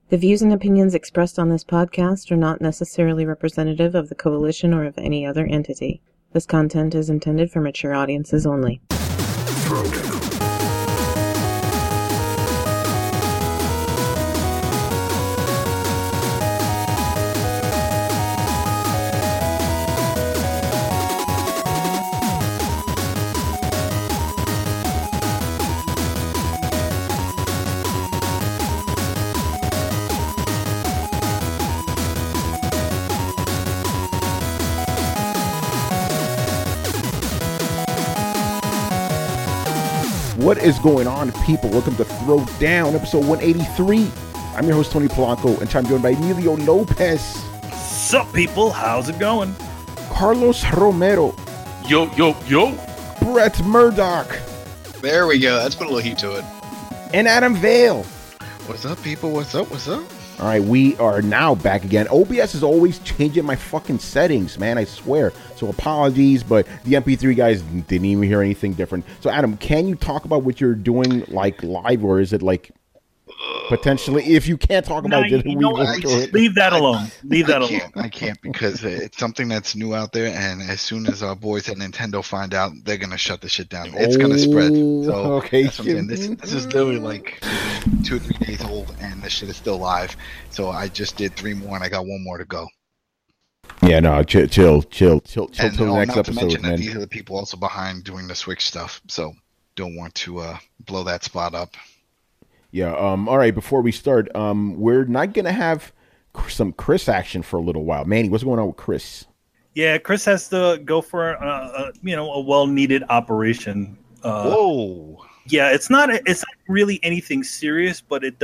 The views and opinions expressed on this podcast are not necessarily representative of the Coalition or of any other entity. This content is intended for mature audiences only. What is going on, people? Welcome to Throw Down, episode 183. I'm your host, Tony Polanco, and I'm joined by Emilio Lopez. Sup, people? How's it going? Carlos Romero. Yo. Brett Murdoch. There we go. That's put a little heat to it. And Adam Vale. What's up, people? What's up? All right, we are now back again. OBS is always changing my fucking settings, man, I swear. So apologies, but the MP3 guys didn't even hear anything different. So Adam, can you talk about what you're doing like live, or is it like potentially, if you can't talk about it, leave that alone. I can't because it's something that's new out there, and as soon as our boys at Nintendo find out, they're gonna shut the shit down. It's gonna spread. So okay, this is literally like 2 or 3 days old, and this shit is still live. So I just did 3 more, and I got 1 more to go. Yeah, no, chill till And the next not episode, to mention man. that these are the people also behind doing the Switch stuff, so don't want to blow that spot up. Yeah, all right, before we start, we're not going to have some Chris action for a little while. Manny, what's going on with Chris? Yeah, Chris has to go for a well-needed operation. Whoa. Yeah, it's not really anything serious, but it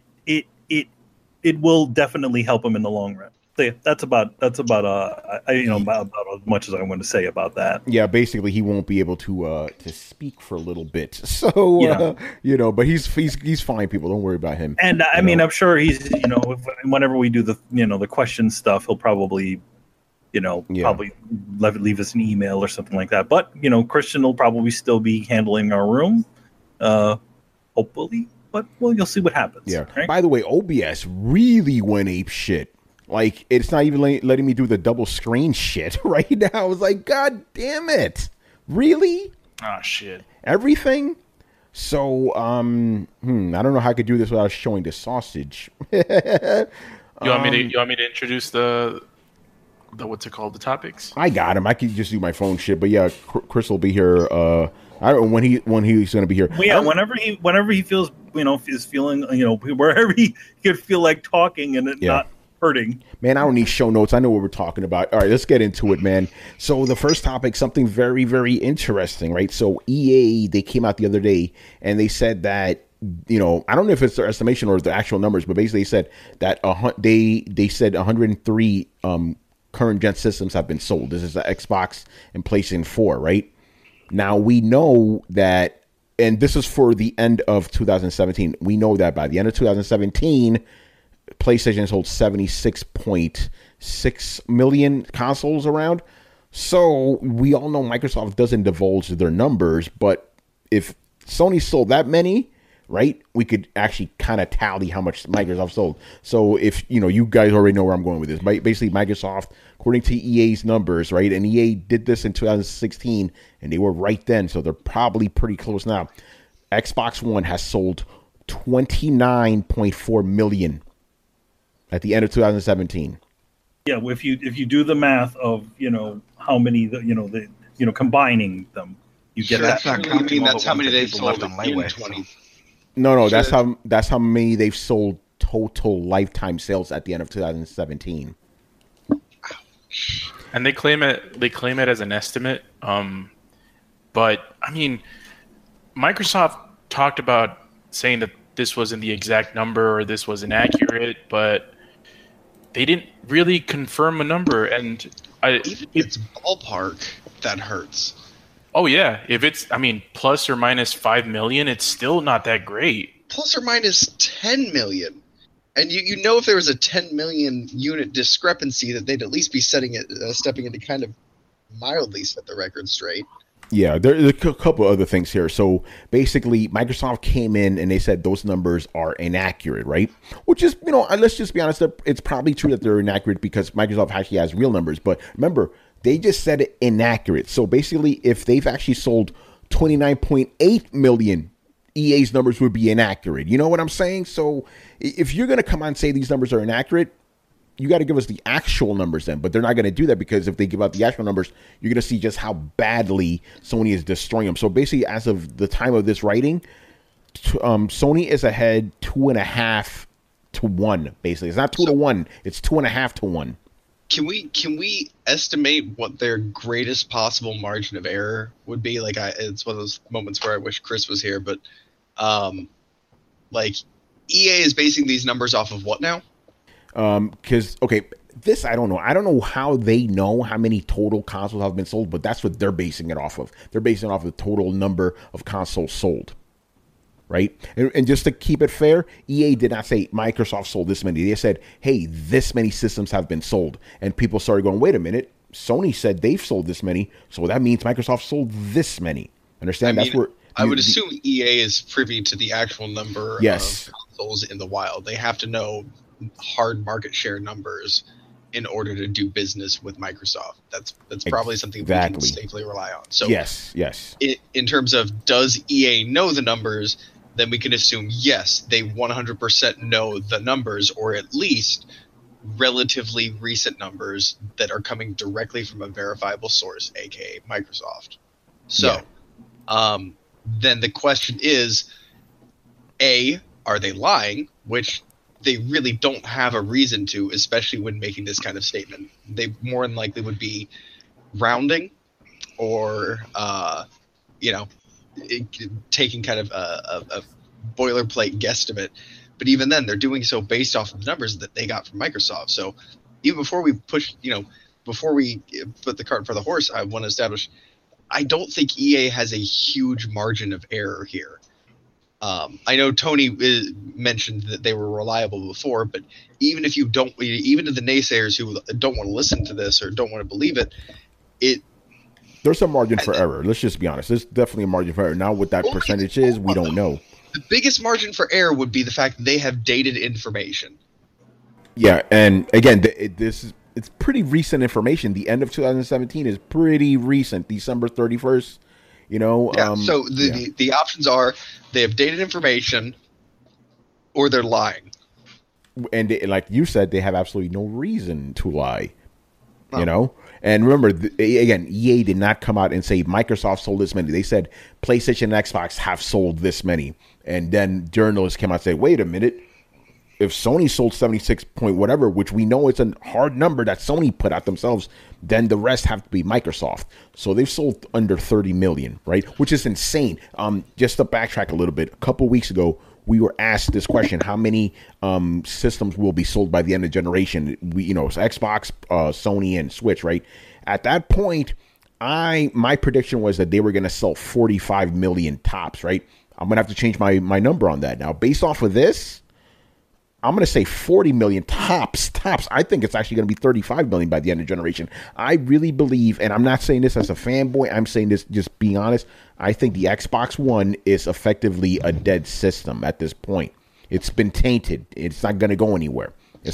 will definitely help him in the long run. So yeah, that's about as much as I want to say about that. Yeah, basically he won't be able to speak for a little bit. So but he's fine, people. Don't worry about him. And I mean, I'm sure he's whenever we do the question stuff, he'll probably probably leave us an email or something like that. But Christian will probably still be handling our room, hopefully. But you'll see what happens. Yeah. Right? By the way, OBS really went ape shit. Like, it's not even letting me do the double screen shit right now. I was like, God damn it. Really? Oh, shit. Everything? So, I don't know how I could do this without showing the sausage. You want me to introduce the what's it called, the topics? I got him. I could just do my phone shit. But yeah, Chris will be here. I don't know when he's going to be here. Well, yeah, whenever he feels, is feeling, wherever he could feel like talking and it not hurting. Man, I don't need show notes. I know what we're talking about. All right, let's get into it, man. So the first topic, something very, very interesting, right? So EA, they came out the other day and they said that, I don't know if it's their estimation or the actual numbers, but basically they said that they said 103 current gen systems have been sold. This is the Xbox and PlayStation 4, right? Now we know that, and this is for the end of 2017. We know that by the end of 2017, PlayStation sold 76.6 million consoles around. So we all know Microsoft doesn't divulge their numbers, but if Sony sold that many, right, we could actually kind of tally how much Microsoft sold. So if, you guys already know where I'm going with this. Basically, Microsoft, according to EA's numbers, right, and EA did this in 2016, and they were right then, so they're probably pretty close now. Xbox One has sold 29.4 million at the end of 2017. Yeah, if you do the math of how many combining them, you get That's that. not counting. That's how many they've sold on in Lightway. 20. No, that's how many they've sold total lifetime sales at the end of 2017. And they claim it as an estimate. But I mean, Microsoft talked about saying that this wasn't the exact number or this was inaccurate, but they didn't really confirm a number. And Even if it's ballpark, that hurts. Oh yeah, if it's plus or minus 5 million, it's still not that great. Plus or minus 10 million. And you know if there was a 10 million unit discrepancy that they'd at least be stepping in to kind of mildly set the record straight. Yeah, there's a couple other things here. So basically, Microsoft came in and they said those numbers are inaccurate, right? Which is, let's just be honest, it's probably true that they're inaccurate because Microsoft actually has real numbers. But remember, they just said it inaccurate. So basically, if they've actually sold 29.8 million, EA's numbers would be inaccurate. You know what I'm saying? So if you're going to come on and say these numbers are inaccurate, you got to give us the actual numbers then. But they're not going to do that because if they give out the actual numbers, you're going to see just how badly Sony is destroying them. So basically, as of the time of this writing, Sony is ahead 2.5 to 1. Basically, it's not 2 to 1; it's 2.5 to 1. Can we estimate what their greatest possible margin of error would be? Like, it's one of those moments where I wish Chris was here, but like EA is basing these numbers off of what now? Because this I don't know. I don't know how they know how many total consoles have been sold, but that's what they're basing it off of. They're basing it off of the total number of consoles sold, right? And just to keep it fair, EA did not say Microsoft sold this many. They said, hey, this many systems have been sold, and people started going, wait a minute. Sony said they've sold this many, so that means Microsoft sold this many. Understand? That's where I would assume EA is privy to the actual number of consoles in the wild. They have to know hard market share numbers in order to do business with Microsoft. That's probably something we can safely rely on. So yes. In terms of does EA know the numbers, then we can assume yes, they 100% know the numbers, or at least relatively recent numbers that are coming directly from a verifiable source, aka Microsoft. So then the question is, A, are they lying? Which they really don't have a reason to, especially when making this kind of statement. They more than likely would be rounding or, taking kind of a boilerplate guesstimate. But even then, they're doing so based off of the numbers that they got from Microsoft. So even before we before we put the cart before the horse, I want to establish, I don't think EA has a huge margin of error here. I know Tony mentioned that they were reliable before, but even to the naysayers who don't want to listen to this or don't want to believe it, there's a margin for error. Let's just be honest. There's definitely a margin for error. Now, what that percentage is, we don't know. The biggest margin for error would be the fact that they have dated information. Yeah, and again, it's pretty recent information. The end of 2017 is pretty recent, December 31st. So the options are they have dated information or they're lying. And like you said, they have absolutely no reason to lie. And remember, again, EA did not come out and say Microsoft sold this many. They said PlayStation and Xbox have sold this many. And then journalists came out and said, wait a minute. If Sony sold 76 point whatever, which we know it's a hard number that Sony put out themselves, then the rest have to be Microsoft. So they've sold under 30 million, right? Which is insane. Just to backtrack a little bit, a couple weeks ago, we were asked this question: how many systems will be sold by the end of the generation? So Xbox, Sony, and Switch, right? At that point, my prediction was that they were going to sell 45 million tops, right? I'm going to have to change my number on that now. Based off of this, I'm going to say 40 million tops. I think it's actually going to be 35 million by the end of the generation. I really believe, and I'm not saying this as a fanboy, I'm saying this just being honest, I think the Xbox One is effectively a dead system at this point. It's been tainted. It's not going to go anywhere.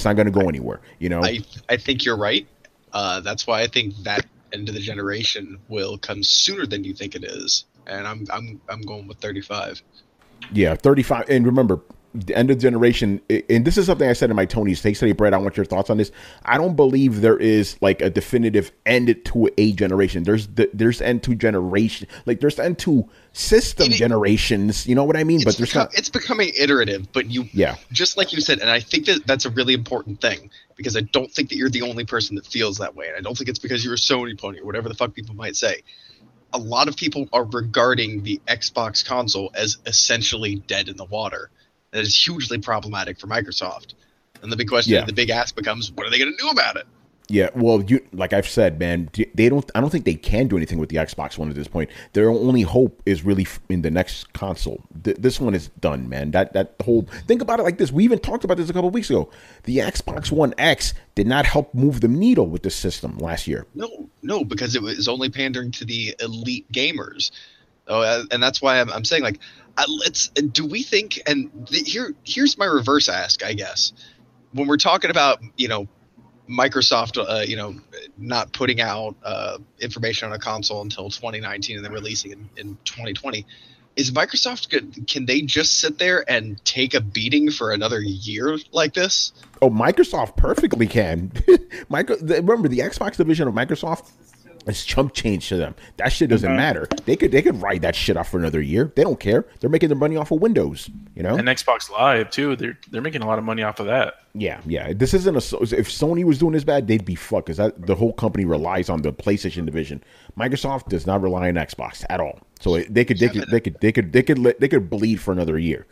I think you're right. That's why I think that end of the generation will come sooner than you think it is. And I'm going with 35. Yeah, 35. And remember, the end of the generation, and this is something I said in my Tony's Take Study, Brett, I want your thoughts on this. I don't believe there is like a definitive end to a generation. There's end to generation, like there's end to system generations. You know what I mean? But it's becoming iterative. But just like you said, and I think that's a really important thing, because I don't think that you're the only person that feels that way, and I don't think it's because you're a Sony pony or whatever the fuck people might say. A lot of people are regarding the Xbox console as essentially dead in the water. That is hugely problematic for Microsoft. And the big question, the big ask becomes, what are they going to do about it? Yeah, well, like I've said, man, they don't. I don't think they can do anything with the Xbox One at this point. Their only hope is really in the next console. This one is done, man. That whole think about it like this. We even talked about this a couple of weeks ago. The Xbox One X did not help move the needle with the system last year. No, because it was only pandering to the elite gamers. Oh, and that's why I'm saying, like, do we think? And here's my reverse ask, I guess. When we're talking about, Microsoft, not putting out information on a console until 2019 and then releasing it in 2020. Is Microsoft good? Can they just sit there and take a beating for another year like this? Oh, Microsoft perfectly can. Remember, the Xbox division of Microsoft is chump change to them. That shit doesn't matter. They could ride that shit off for another year. They don't care. They're making their money off of Windows, And Xbox Live too. They're making a lot of money off of that. Yeah. This isn't if Sony was doing this bad, they'd be fucked because the whole company relies on the PlayStation division. Microsoft does not rely on Xbox at all. So they could bleed for another year.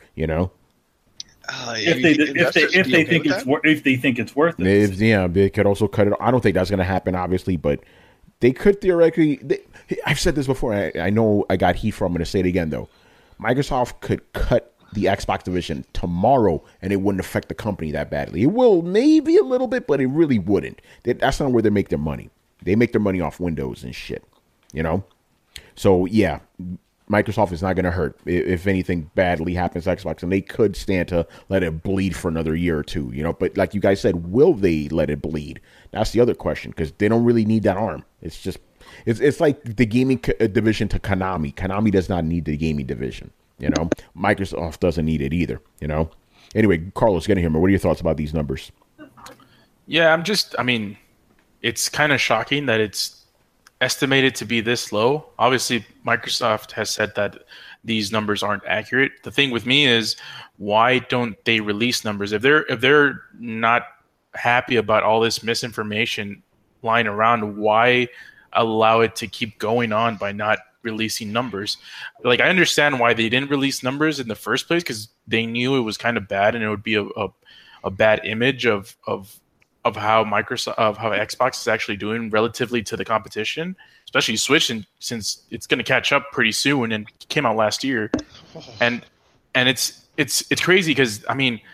If they think it's worth it. They could also cut it. I don't think that's going to happen, obviously, but they could theoretically. I've said this before. I know I got heat for. I'm going to say it again, though. Microsoft could cut the Xbox division tomorrow, and it wouldn't affect the company that badly. It will maybe a little bit, but it really wouldn't. That's not where they make their money. They make their money off Windows and shit. So yeah, Microsoft is not going to hurt if anything badly happens to Xbox, and they could stand to let it bleed for another year or two. But like you guys said, will they let it bleed? That's the other question because they don't really need that arm. It's just it's like the gaming division to Konami. Konami does not need the gaming division. Microsoft doesn't need it either. Anyway, Carlos, get in here, man. What are your thoughts about these numbers? Yeah, it's kind of shocking that it's estimated to be this low. Obviously, Microsoft has said that these numbers aren't accurate. The thing with me is, why don't they release numbers? If they're not happy about all this misinformation lying around, why allow it to keep going on by not releasing numbers? Like, I understand why they didn't release numbers in the first place, because they knew it was kind of bad and it would be a bad image of how Xbox is actually doing relatively to the competition, especially Switch, since it's going to catch up pretty soon and came out last year. And it's crazy because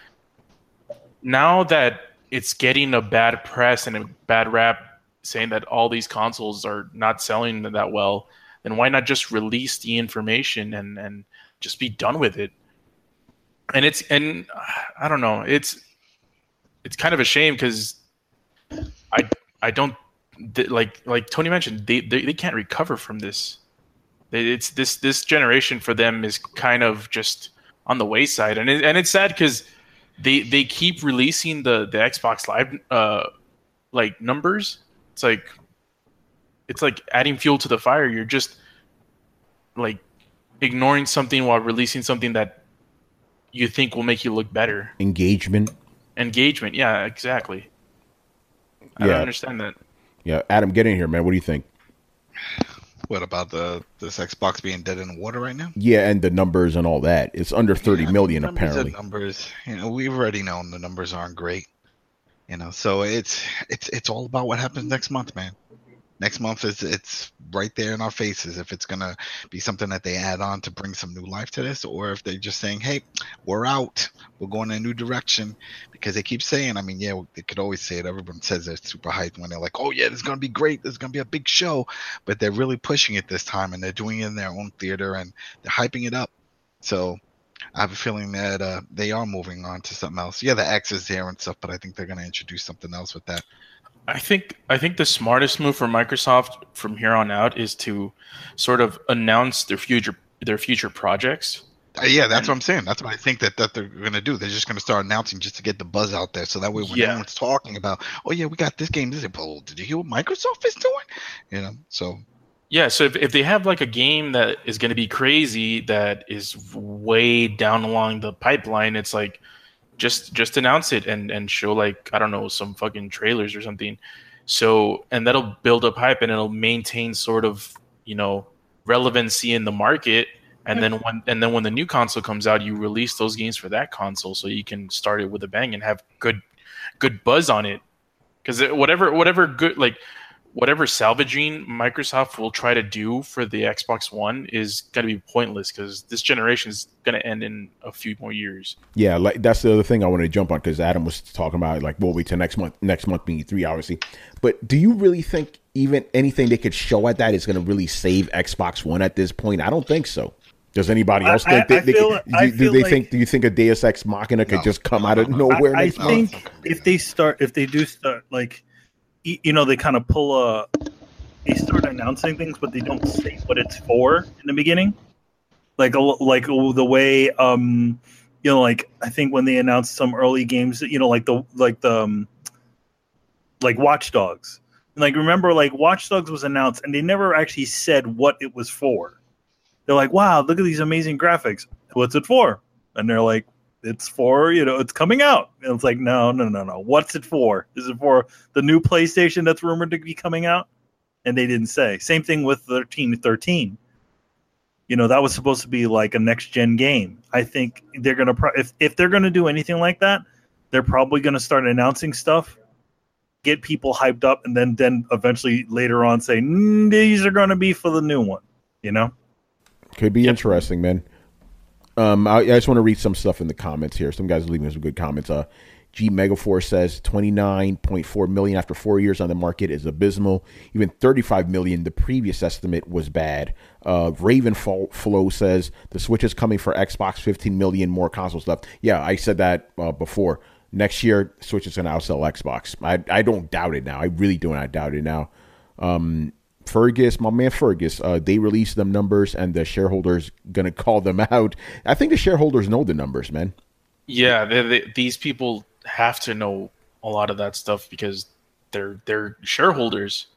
now that it's getting a bad press and a bad rap, saying that all these consoles are not selling that well, then why not just release the information and just be done with it? And I don't know, it's kind of a shame because I don't like Tony mentioned, they can't recover from this. It's this generation for them is kind of just on the wayside, and it's sad because they keep releasing the Xbox Live numbers. It's like adding fuel to the fire. You're just like ignoring something while releasing something that you think will make you look better. Engagement, yeah, exactly. I don't understand that. Yeah, Adam, get in here, man. What do you think? What about this Xbox being dead in the water right now? Yeah, and the numbers and all that. It's under 30 million apparently. Numbers, we've already known the numbers aren't great. So it's all about what happens next month, man. Next month it's right there in our faces if it's gonna be something that they add on to bring some new life to this, or if they're just saying, hey, we're out, we're going in a new direction. Because they keep saying, they could always say it. Everyone says they're super hyped when they're like, oh yeah, this is gonna be great, this is gonna be a big show, but they're really pushing it this time, and they're doing it in their own theater and they're hyping it up. So I have a feeling that they are moving on to something else. Yeah, the X is there and stuff, but I think they're gonna introduce something else with that. I think the smartest move for Microsoft from here on out is to sort of announce their future projects. Yeah, that's what I'm saying. That's what I think that they're going to do. They're just going to start announcing just to get the buzz out there, so that way when everyone's talking about, oh yeah, we got this game, well, did you hear what Microsoft is doing? So. Yeah, so if they have like a game that is going to be crazy, that is way down along the pipeline, it's like, just announce it and show, like, I don't know, some fucking trailers or something. So, and that'll build up hype and it'll maintain sort of, relevancy in the market. And then when the new console comes out, you release those games for that console so you can start it with a bang and have good buzz on it. because whatever good whatever salvaging Microsoft will try to do for the Xbox One is going to be pointless because this generation is going to end in a few more years. Yeah, like that's the other thing I want to jump on because Adam was talking about like we'll wait till next month. Next month being E3, obviously. But do you really think even anything they could show at that is going to really save Xbox One at this point? I don't think so. Does anybody else think do you think a Deus Ex Machina could just come out of nowhere? I think if they do start like, you know, they kind of they start announcing things, but they don't say what it's for in the beginning. Like the way, you know, like I think when they announced some early games, you know, like Watch Dogs. And like, remember, like Watch Dogs was announced and they never actually said what it was for. They're like, wow, look at these amazing graphics. What's it for? And they're like, it's for, you know, it's coming out. And it's like, no. What's it for? Is it for the new PlayStation that's rumored to be coming out? And they didn't say. Same thing with 13. You know, that was supposed to be like a next-gen game. I think they're going to, if they're going to do anything like that, they're probably going to start announcing stuff, get people hyped up, and then eventually later on say, these are going to be for the new one, you know? Could be interesting, man. I just want to read some stuff in the comments here. Some guys are leaving us some good comments. G Megaforce says 29.4 million after 4 years on the market is abysmal. Even 35 million, the previous estimate was bad. Raven Flow says the Switch is coming for Xbox, 15 million more consoles left. Yeah, I said that before. Next year, Switch is going to outsell Xbox. I don't doubt it now. I really do not doubt it now. Fergus, my man Fergus, they released them numbers and the shareholders going to call them out. I think the shareholders know the numbers, man. Yeah, these people have to know a lot of that stuff because they're shareholders.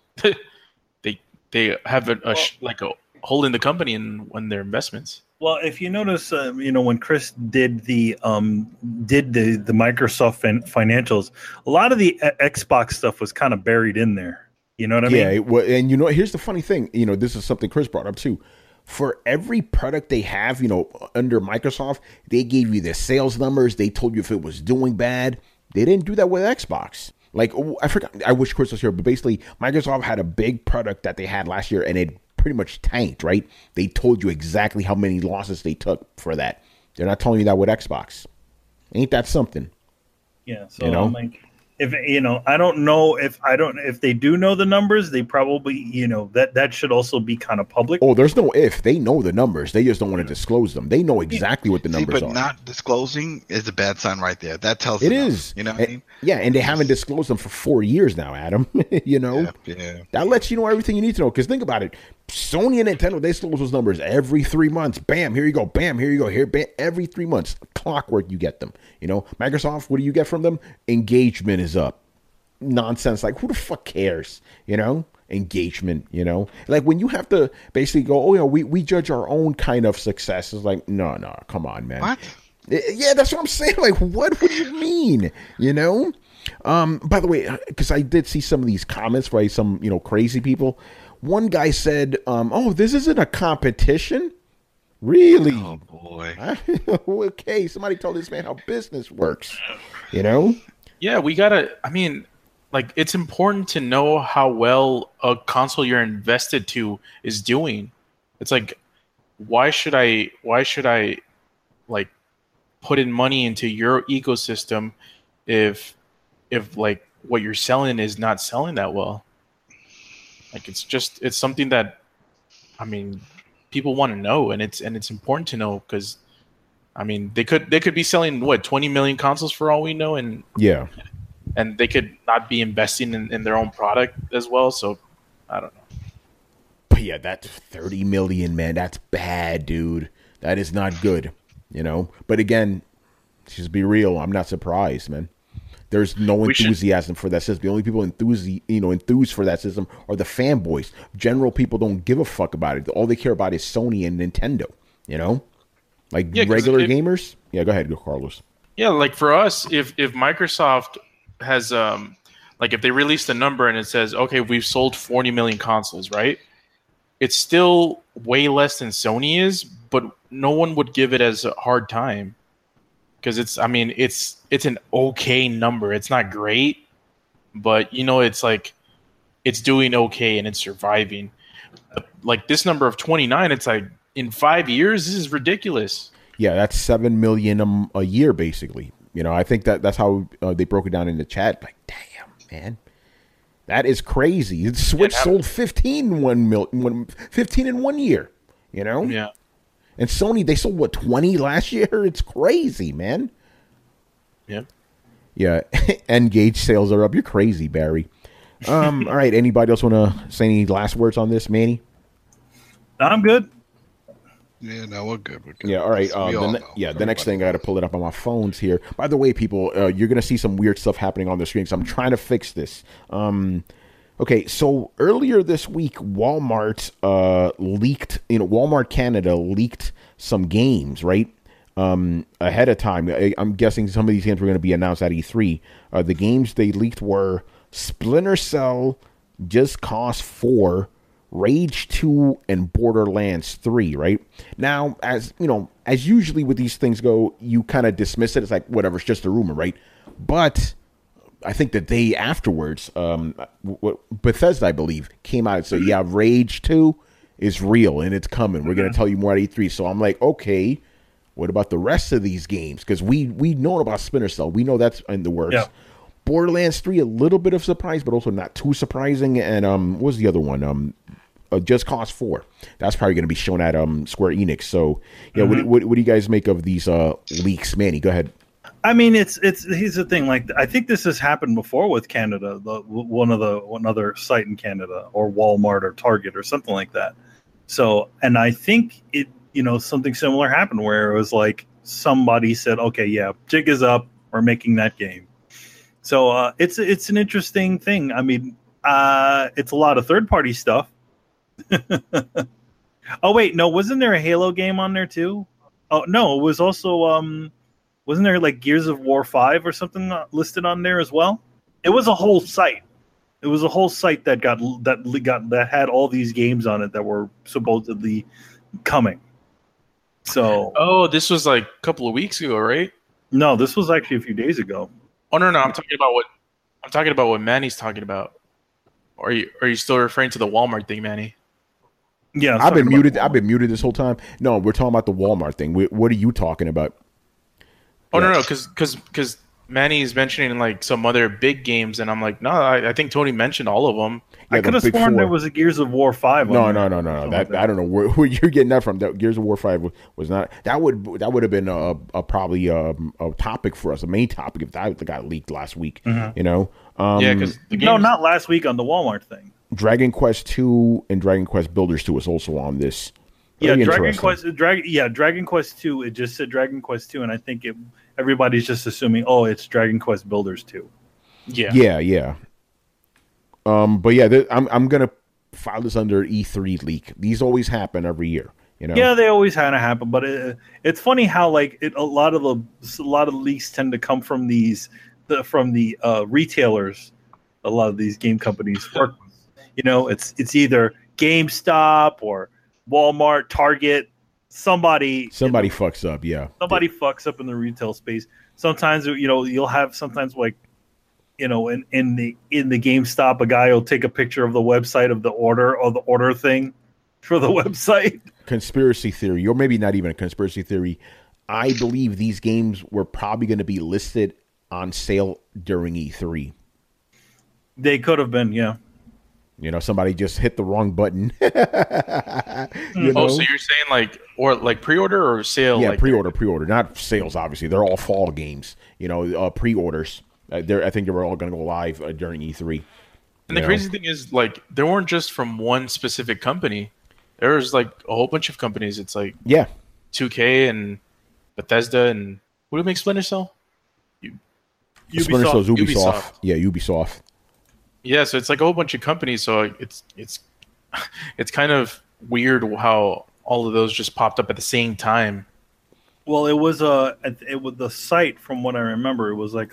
they have a hold in the company and when their investments. Well, if you notice, you know, when Chris did the Microsoft financials, a lot of the Xbox stuff was kind of buried in there. You know what I mean? Yeah, and you know, here's the funny thing. You know, this is something Chris brought up too. For every product they have, you know, under Microsoft, they gave you the sales numbers. They told you if it was doing bad. They didn't do that with Xbox. Like, I forgot. I wish Chris was here, but basically, Microsoft had a big product that they had last year, and it pretty much tanked, right? They told you exactly how many losses they took for that. They're not telling you that with Xbox. Ain't that something? Yeah, so you know? I'm like, if you know, I don't know if they do know the numbers, they probably, you know, that should also be kind of public. Oh, there's no if. They know the numbers. They just don't want to disclose them. They know exactly what the numbers are. But not disclosing is a bad sign right there. That tells it is. You know what I mean? Yeah, and they haven't disclosed them for 4 years now, Adam. You know? Yeah. That lets you know everything you need to know. Because think about it. Sony and Nintendo, they disclose those numbers every 3 months. Bam, here you go. Bam, here you go. Here, bam, every 3 months. Clockwork, you get them. You know? Microsoft, what do you get from them? Engagement is up. Nonsense. Like, who the fuck cares? You know? Engagement, you know? Like, when you have to basically go, oh, yeah, we judge our own kind of success. It's like, no, come on, man. What? Yeah, that's what I'm saying. Like, what do you mean? You know? By the way, because I did see some of these comments by some, you know, crazy people. One guy said, oh, this isn't a competition? Really? Oh, boy. Okay, somebody told this man how business works, you know? Yeah, we gotta, I mean, like, it's important to know how well a console you're invested to is doing. It's like, why should I like put in money into your ecosystem if like what you're selling is not selling that well? Like, it's something that, I mean, people want to know, and it's important to know because, I mean, they could be selling 20 million consoles for all we know, and yeah, and they could not be investing in their own product as well. So I don't know. But yeah, that's 30 million, man. That's bad, dude. That is not good, you know. But again, just be real. I'm not surprised, man. There's no enthusiasm for that system. The only people enthused for that system are the fanboys. General people don't give a fuck about it. All they care about is Sony and Nintendo, you know? Like, regular gamers? Yeah, go ahead, Carlos. Yeah, like for us, if Microsoft has, like if they release the number and it says, okay, we've sold 40 million consoles, right? It's still way less than Sony is, but no one would give it as a hard time. Because it's an okay number. It's not great, but it's like it's doing okay and it's surviving. Like this number of 29, it's like in 5 years, this is ridiculous. Yeah, that's 7 million a year, basically. I think that's how they broke it down in the chat. Like, damn, man, that is crazy. Switch sold 15 in 1 year. Yeah. And Sony, they sold what, 20 last year? It's crazy, man. Yeah. Yeah. Engage sales are up. You're crazy, Barry. All right. Anybody else want to say any last words on this, Manny? I'm good. Yeah, no, we're good. Yeah, all right. The next thing, I got to pull it up on my phones here. By the way, people, you're going to see some weird stuff happening on the screen, so I'm trying to fix this. Okay, so earlier this week, Walmart leaked, Walmart Canada leaked some games, right? Ahead of time. I'm guessing some of these games were going to be announced at E3. The games they leaked were Splinter Cell, Just Cause 4, Rage 2, and Borderlands 3, right? Now, as usually with these things go, you kind of dismiss it. It's like, whatever, it's just a rumor, right? But I think the day afterwards, Bethesda, I believe, came out and said, yeah, Rage 2 is real and it's coming. We're going to tell you more at E3. So I'm like, okay, what about the rest of these games? Because we know about Splinter Cell. We know that's in the works. Yeah. Borderlands 3, a little bit of surprise, but also not too surprising. And what was the other one? Just Cause 4. That's probably going to be shown at Square Enix. So, yeah, what do you guys make of these leaks? Manny, go ahead. I mean, here's the thing. Like, I think this has happened before with Canada, one other site in Canada, or Walmart or Target or something like that. So, and I think it, something similar happened where it was like somebody said, "Okay, yeah, jig is up. We're making that game." So it's an interesting thing. I mean, it's a lot of third party stuff. Oh wait, no, wasn't there a Halo game on there too? Oh no, it was also wasn't there like Gears of War 5 or something listed on there as well? It was a whole site. It was a whole site that had all these games on it that were supposedly coming. So this was like a couple of weeks ago, right? No, this was actually a few days ago. Oh no, I'm talking about what Manny's talking about. Are you still referring to the Walmart thing, Manny? Yeah, I've been muted. I've been muted this whole time. No, we're talking about the Walmart thing. What are you talking about? Oh no, because Manny's mentioning like some other big games, and I'm like, no, I think Tony mentioned all of them. Yeah, I could have sworn there was a Gears of War 5. No. That I don't know where you're getting that from. That Gears of War 5 was not. That would have been probably a topic for us, a main topic if that got leaked last week. Mm-hmm. Yeah, because not last week on the Walmart thing. Dragon Quest 2 and Dragon Quest Builders 2 is also on this. Very Dragon Quest 2. It just said Dragon Quest 2, and I think everybody's just assuming, it's Dragon Quest Builders 2. Yeah. But yeah, I'm gonna file this under E3 leak. These always happen every year. Yeah, they always kind of happen. But it's funny how like a lot of the leaks tend to come from the retailers. A lot of these game companies work. It's either GameStop or Walmart, Target. Somebody fucks up. Yeah, somebody fucks up in the retail space. Sometimes you'll have like. In the GameStop, a guy will take a picture of the website of the order thing for the website. Conspiracy theory, or maybe not even a conspiracy theory. I believe these games were probably going to be listed on sale during E3. They could have been, yeah. Somebody just hit the wrong button. So you're saying like pre-order or sale? Yeah, pre-order, not sales. Obviously, they're all fall games. Pre-orders. I think they were all going to go live during E3. And the crazy thing is, like, they weren't just from one specific company. There was like a whole bunch of companies. It's like 2K and Bethesda and who do make Splinter Cell? Splinter Cell's Ubisoft. Yeah, Ubisoft. Yeah, so it's like a whole bunch of companies. So it's kind of weird how all of those just popped up at the same time. Well, it was the site, from what I remember, it was like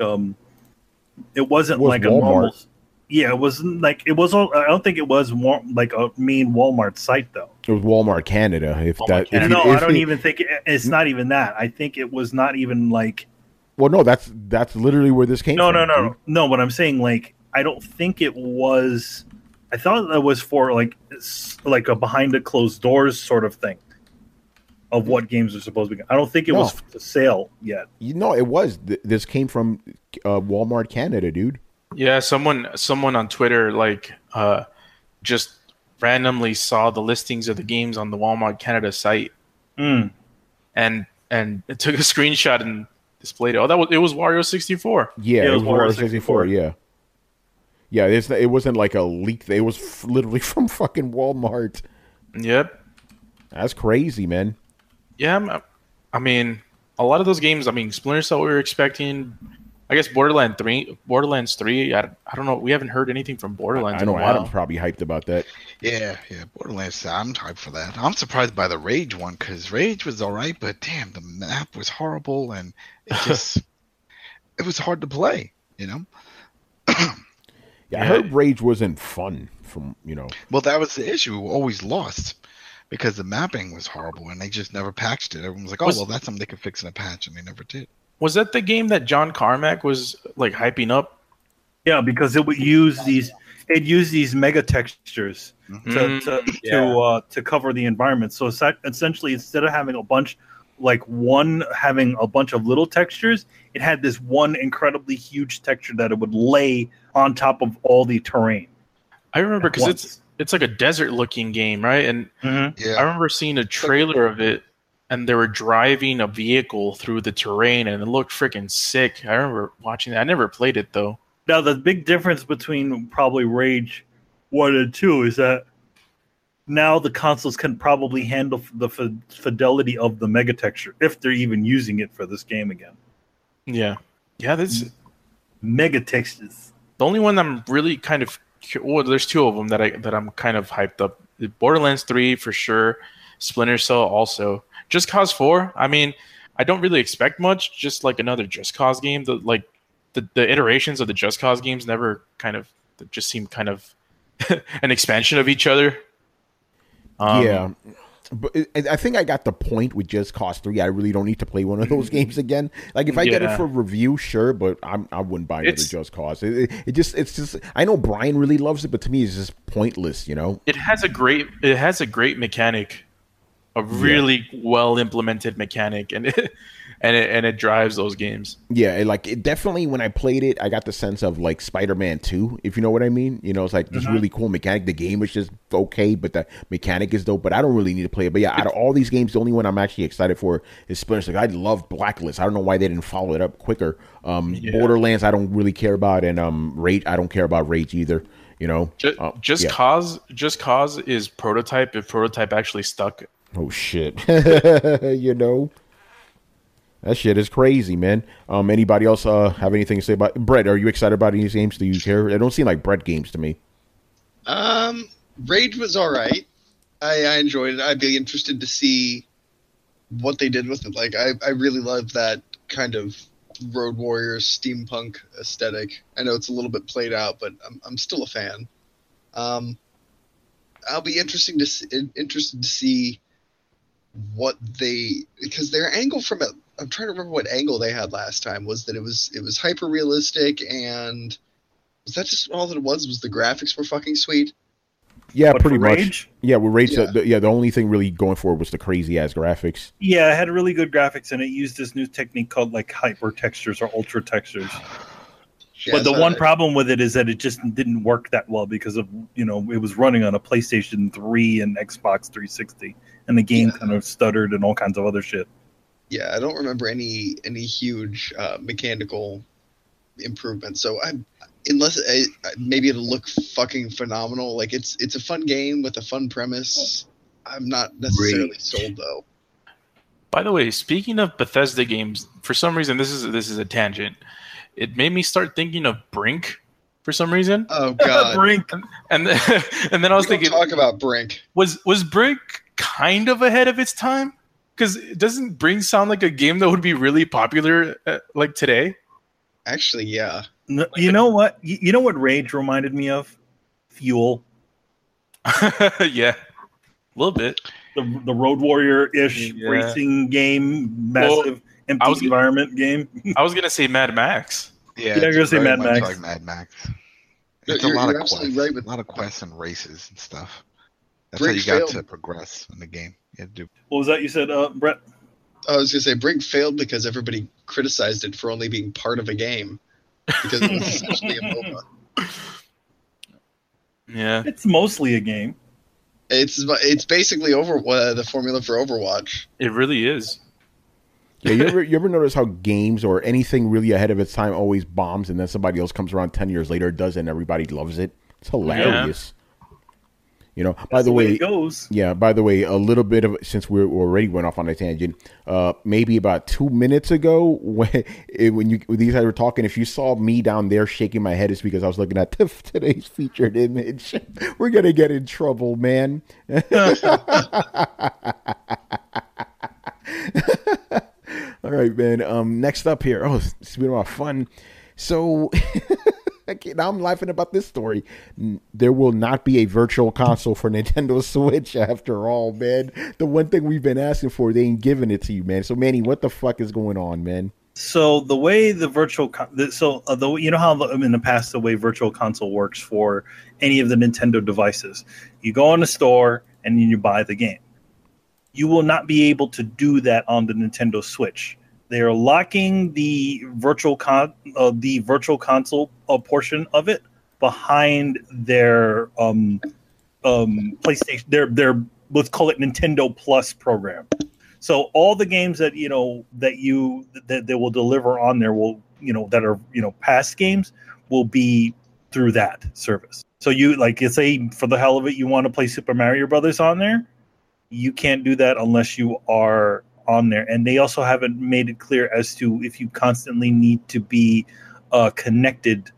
it wasn't like Walmart. A normal. Yeah, it wasn't like it was. I don't think it was more like a main Walmart site though. It was Walmart Canada. I don't even think it's not even that. I think it was not even like. Well, no, that's literally where this came from. No. What I'm saying, like, I don't think it was. I thought that was for like a behind the closed doors sort of thing of what games are supposed to be. I don't think it was for sale yet. It was. This came from Walmart Canada, dude. Yeah, someone on Twitter just randomly saw the listings of the games on the Walmart Canada site, and it took a screenshot and displayed it. Oh, it was Wario 64. Yeah, it was Wario 64. Yeah. It wasn't like a leak. It was literally from fucking Walmart. Yep. That's crazy, man. Yeah, I mean, a lot of those games. I mean, Splinter Cell we were expecting. I guess Borderlands 3. I don't know. We haven't heard anything from Borderlands. I know Adam's probably hyped about that. Yeah. Borderlands. I'm hyped for that. I'm surprised by the Rage one because Rage was all right, but damn, the map was horrible and it was hard to play. I heard Rage wasn't fun. Well, that was the issue. We always lost because the mapping was horrible and they just never patched it. Everyone was like, well, that's something they could fix in a patch, and they never did. Was that the game that John Carmack was like hyping up? Yeah, because it would use these mega textures to cover the environment. So essentially, instead of having a bunch of little textures, it had this one incredibly huge texture that it would lay on top of all the terrain. I remember because it's like a desert looking game, right? And I remember seeing a trailer of it. And they were driving a vehicle through the terrain, and it looked freaking sick. I remember watching that. I never played it, though. Now, the big difference between probably Rage 1 and 2 is that now the consoles can probably handle the fidelity of the mega texture, if they're even using it for this game again. Yeah. Yeah, this mega textures. The only one I'm really kind of... Well, there's two of them that I'm kind of hyped up. Borderlands 3, for sure. Splinter Cell, also. Just Cause 4, I mean, I don't really expect much, just like another Just Cause game. The iterations of the Just Cause games just seem kind of an expansion of each other. Yeah. But I think I got the point with Just Cause 3. I really don't need to play one of those games again. Like, if I get it for review, sure, but I wouldn't buy another Just Cause. It's just I know Brian really loves it, but to me it's just pointless, It has a great mechanic. A really well implemented mechanic, and it drives those games. Yeah, it definitely, when I played it, I got the sense of like Spider-Man 2, if you know what I mean. It's like this really cool mechanic. The game is just okay, but the mechanic is dope. But I don't really need to play it. But yeah, out of all these games, the only one I'm actually excited for is Splinter Cell. I love Blacklist. I don't know why they didn't follow it up quicker. Borderlands, I don't really care about, and Rage, I don't care about Rage either. Just Cause is Prototype. If Prototype actually stuck. Oh shit! That shit is crazy, man. Anybody else have anything to say about Brett? Are you excited about these games? Do you care? They don't seem like Brett games to me. Rage was all right. I enjoyed it. I'd be interested to see what they did with it. Like, I really love that kind of Road Warrior steampunk aesthetic. I know it's a little bit played out, but I'm still a fan. I'll be interested to see what because their angle from it. I'm trying to remember what angle they had last time. Was that it was hyper realistic, and was that just all that it was? Was the graphics were fucking sweet? Yeah, pretty much. Rage? Yeah, with Rage, the only thing really going for it was the crazy ass graphics. Yeah, it had really good graphics, and it used this new technique called like hyper textures or ultra textures. But the one problem with it is that it just didn't work that well because of it was running on a PlayStation 3 and Xbox 360, and the game kind of stuttered and all kinds of other shit. Yeah, I don't remember any huge mechanical improvements. So maybe it'll look fucking phenomenal. Like it's a fun game with a fun premise. I'm not necessarily sold though. By the way, speaking of Bethesda games, for some reason this is a tangent. It made me start thinking of Brink for some reason. Oh god, Brink. And then I was thinking, talk about Brink. Was Brink kind of ahead of its time? Because doesn't Brink sound like a game that would be really popular like today? Actually, yeah. No, you know what? You know what Rage reminded me of? Fuel. Yeah, a little bit. The Road Warrior-ish racing game, massive empty environment game. I was gonna say Mad Max. Yeah, I'm gonna say Mad Max. Like Mad Max. It's You're a lot of absolutely quests, right with a lot of quests and races and stuff. That's Brig how you got failed. to progress in the game. You had to do. What was that you said, Brett? I was gonna say Brig failed because everybody criticized it for only being part of a game because it was essentially a MOBA. Yeah, It's mostly a game. It's basically the formula for Overwatch. it really is. Yeah, you ever notice how games or anything really ahead of its time always bombs, and then somebody else comes around 10 years later, does it, and everybody loves it? It's hilarious. You know, by the way, it goes. yeah, by the way, a little bit of, since we already went off on a tangent, maybe about 2 minutes ago, when these guys were talking, if you saw me down there shaking my head, it's because I was looking at today's featured image. We're going to get in trouble, man. All right, man. Next up here. Oh, it's been about fun. So now I'm laughing about this story. There will not be a virtual console for Nintendo Switch after all, man. The one thing we've been asking for, they ain't giving it to you, man. So, Manny, what the fuck is going on, man? So the way the virtual, you know how in the past the way virtual console works for any of the Nintendo devices, you go in the store and then you buy the game. You will not be able to do that on the Nintendo Switch. They are locking the virtual console portion of it behind their PlayStation. Their let's call it Nintendo Plus program. So all the games that that they will deliver on there will that are past games will be through that service. So you say for the hell of it you want to play Super Mario Brothers on there. You can't do that unless you are on there. And they also haven't made it clear as to if you constantly need to be connected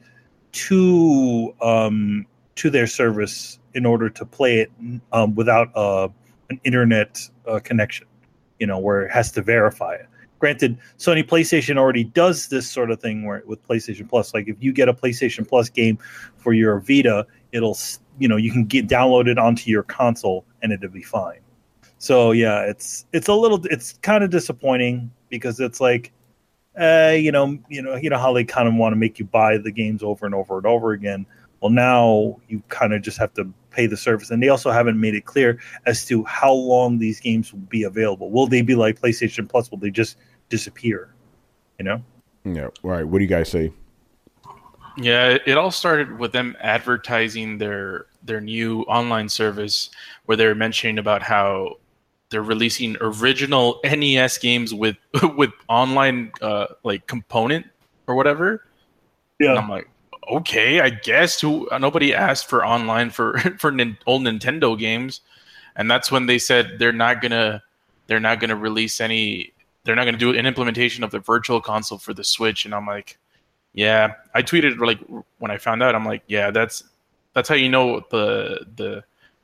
to their service in order to play it without an internet connection, where it has to verify it. Granted, Sony PlayStation already does this sort of thing with PlayStation Plus. Like if you get a PlayStation Plus game for your Vita, it'll you can download it onto your console and it'll be fine. So yeah, it's kind of disappointing because it's like, how they kind of want to make you buy the games over and over and over again. Well, now you kind of just have to pay the service, and they also haven't made it clear as to how long these games will be available. Will they be like PlayStation Plus? Will they just disappear? Yeah. Right. What do you guys say? Yeah, it all started with them advertising their new online service, where they're mentioning about how they're releasing original NES games with online component or whatever. Yeah, and I'm like, okay, I guess nobody asked for online for old Nintendo games, and that's when they said they're not gonna release any. They're not gonna do an implementation of the virtual console for the Switch, and I'm like, yeah. I tweeted when I found out. I'm like, yeah, that's how you know the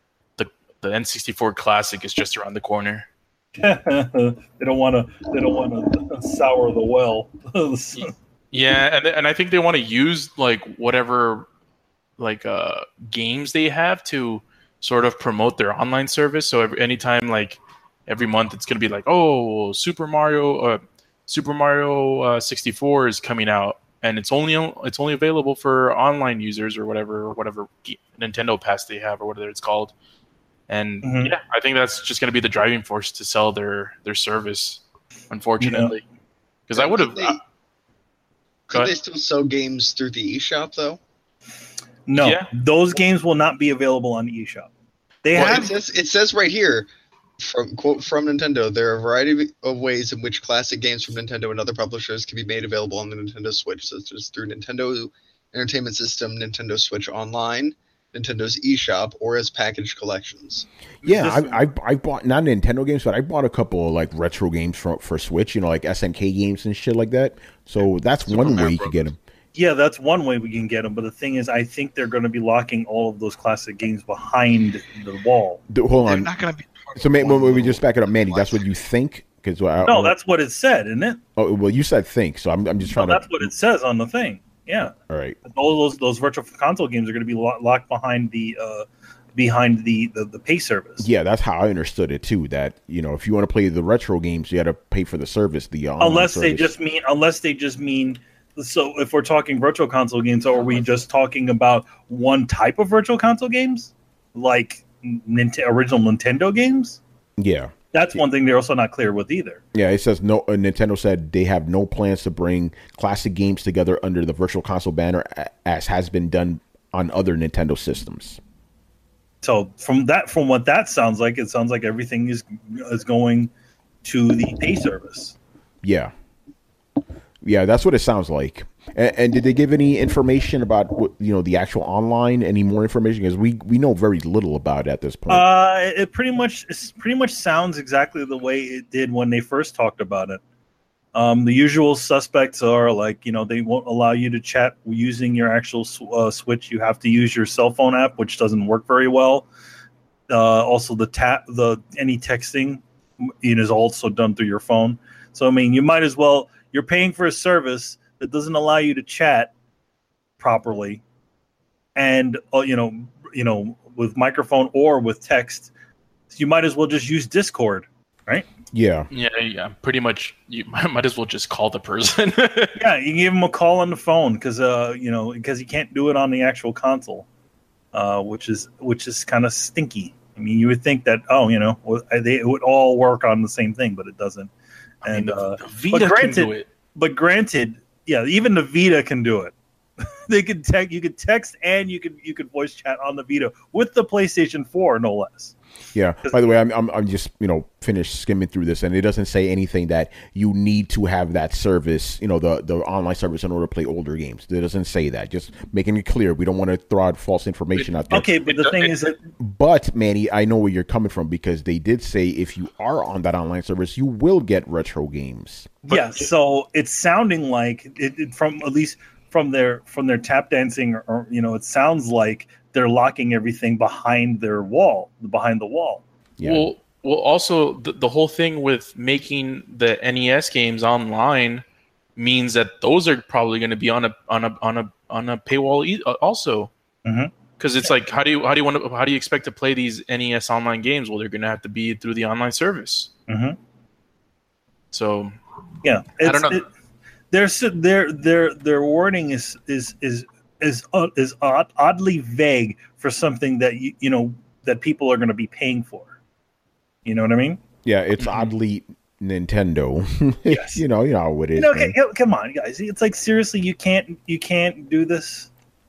N64 Classic is just around the corner. They don't want to sour the well. Yeah, and I think they want to use whatever games they have to sort of promote their online service. So anytime every month it's going to be like, oh, Super Mario 64 is coming out, and it's only available for online users or whatever Nintendo Pass they have or whatever it's called. And yeah, I think that's just going to be the driving force to sell their service, unfortunately. Because I would have. Could they still sell games through the eShop though? No, those games will not be available on the eShop. It says right here, quote from Nintendo, there are a variety of ways in which classic games from Nintendo and other publishers can be made available on the Nintendo Switch, such as through Nintendo Entertainment System, Nintendo Switch Online, Nintendo's eShop, or as packaged collections. Yeah, I bought not Nintendo games, but I bought a couple of retro games for Switch, like SNK games and shit like that. So that's one way you can get them. Yeah, that's one way we can get them. But the thing is, I think they're going to be locking all of those classic games behind the wall. Hold on. They're not going to be. So we just back it up, Mandy. That's what you think? No, that's what it said, isn't it? Oh, well, you said think, so I'm just trying to. That's what it says on the thing. Yeah. All right. All those virtual console games are going to be locked behind the pay service. Yeah, that's how I understood it too. That if you want to play the retro games, you got to pay for the service. Unless they just mean So if we're talking virtual console games, are we just talking about one type of virtual console games, like original Nintendo games? Yeah. That's one thing they're also not clear with either. Yeah, it says no. Nintendo said they have no plans to bring classic games together under the Virtual Console banner, as has been done on other Nintendo systems. So from what that sounds like, it sounds like everything is going to the pay service. Yeah, that's what it sounds like. And did they give any information about the actual online? Any more information? Because we know very little about it at this point. It pretty much sounds exactly the way it did when they first talked about it. The usual suspects are like, they won't allow you to chat using your actual Switch. You have to use your cell phone app, which doesn't work very well. Also, any texting is also done through your phone. So I mean, you might as well. You're paying for a service that doesn't allow you to chat properly, and with microphone or with text, you might as well just use Discord, right? Yeah. Pretty much, you might as well just call the person. Yeah, you can give them a call on the phone because you can't do it on the actual console, which is kind of stinky. I mean, you would think that it would all work on the same thing, but it doesn't. And the Vita can do it. But granted, yeah, even the Vita can do it. You could text and you could voice chat on the Vita with the PlayStation 4, no less. Yeah. By the way, I'm just finished skimming through this, and it doesn't say anything that you need to have that service, the online service, in order to play older games. It doesn't say that. Just making it clear, we don't want to throw out false information out there. Okay, but the thing is that. But Manny, I know where you're coming from, because they did say if you are on that online service, you will get retro games. Yeah. So it's sounding like it from at least from their tap dancing, or it sounds like they're locking everything behind the wall. Yeah. Well, also the whole thing with making the NES games online means that those are probably going to be on a paywall also. Because it's like, how do you expect to play these NES online games? Well, they're going to have to be through the online service. So yeah, I don't know. Their wording is oddly vague for something that that people are going to be paying for. You know what I mean? Yeah, it's oddly Nintendo. Yes. you know how it is. Okay, come on, guys. It's like, seriously, you can't do this.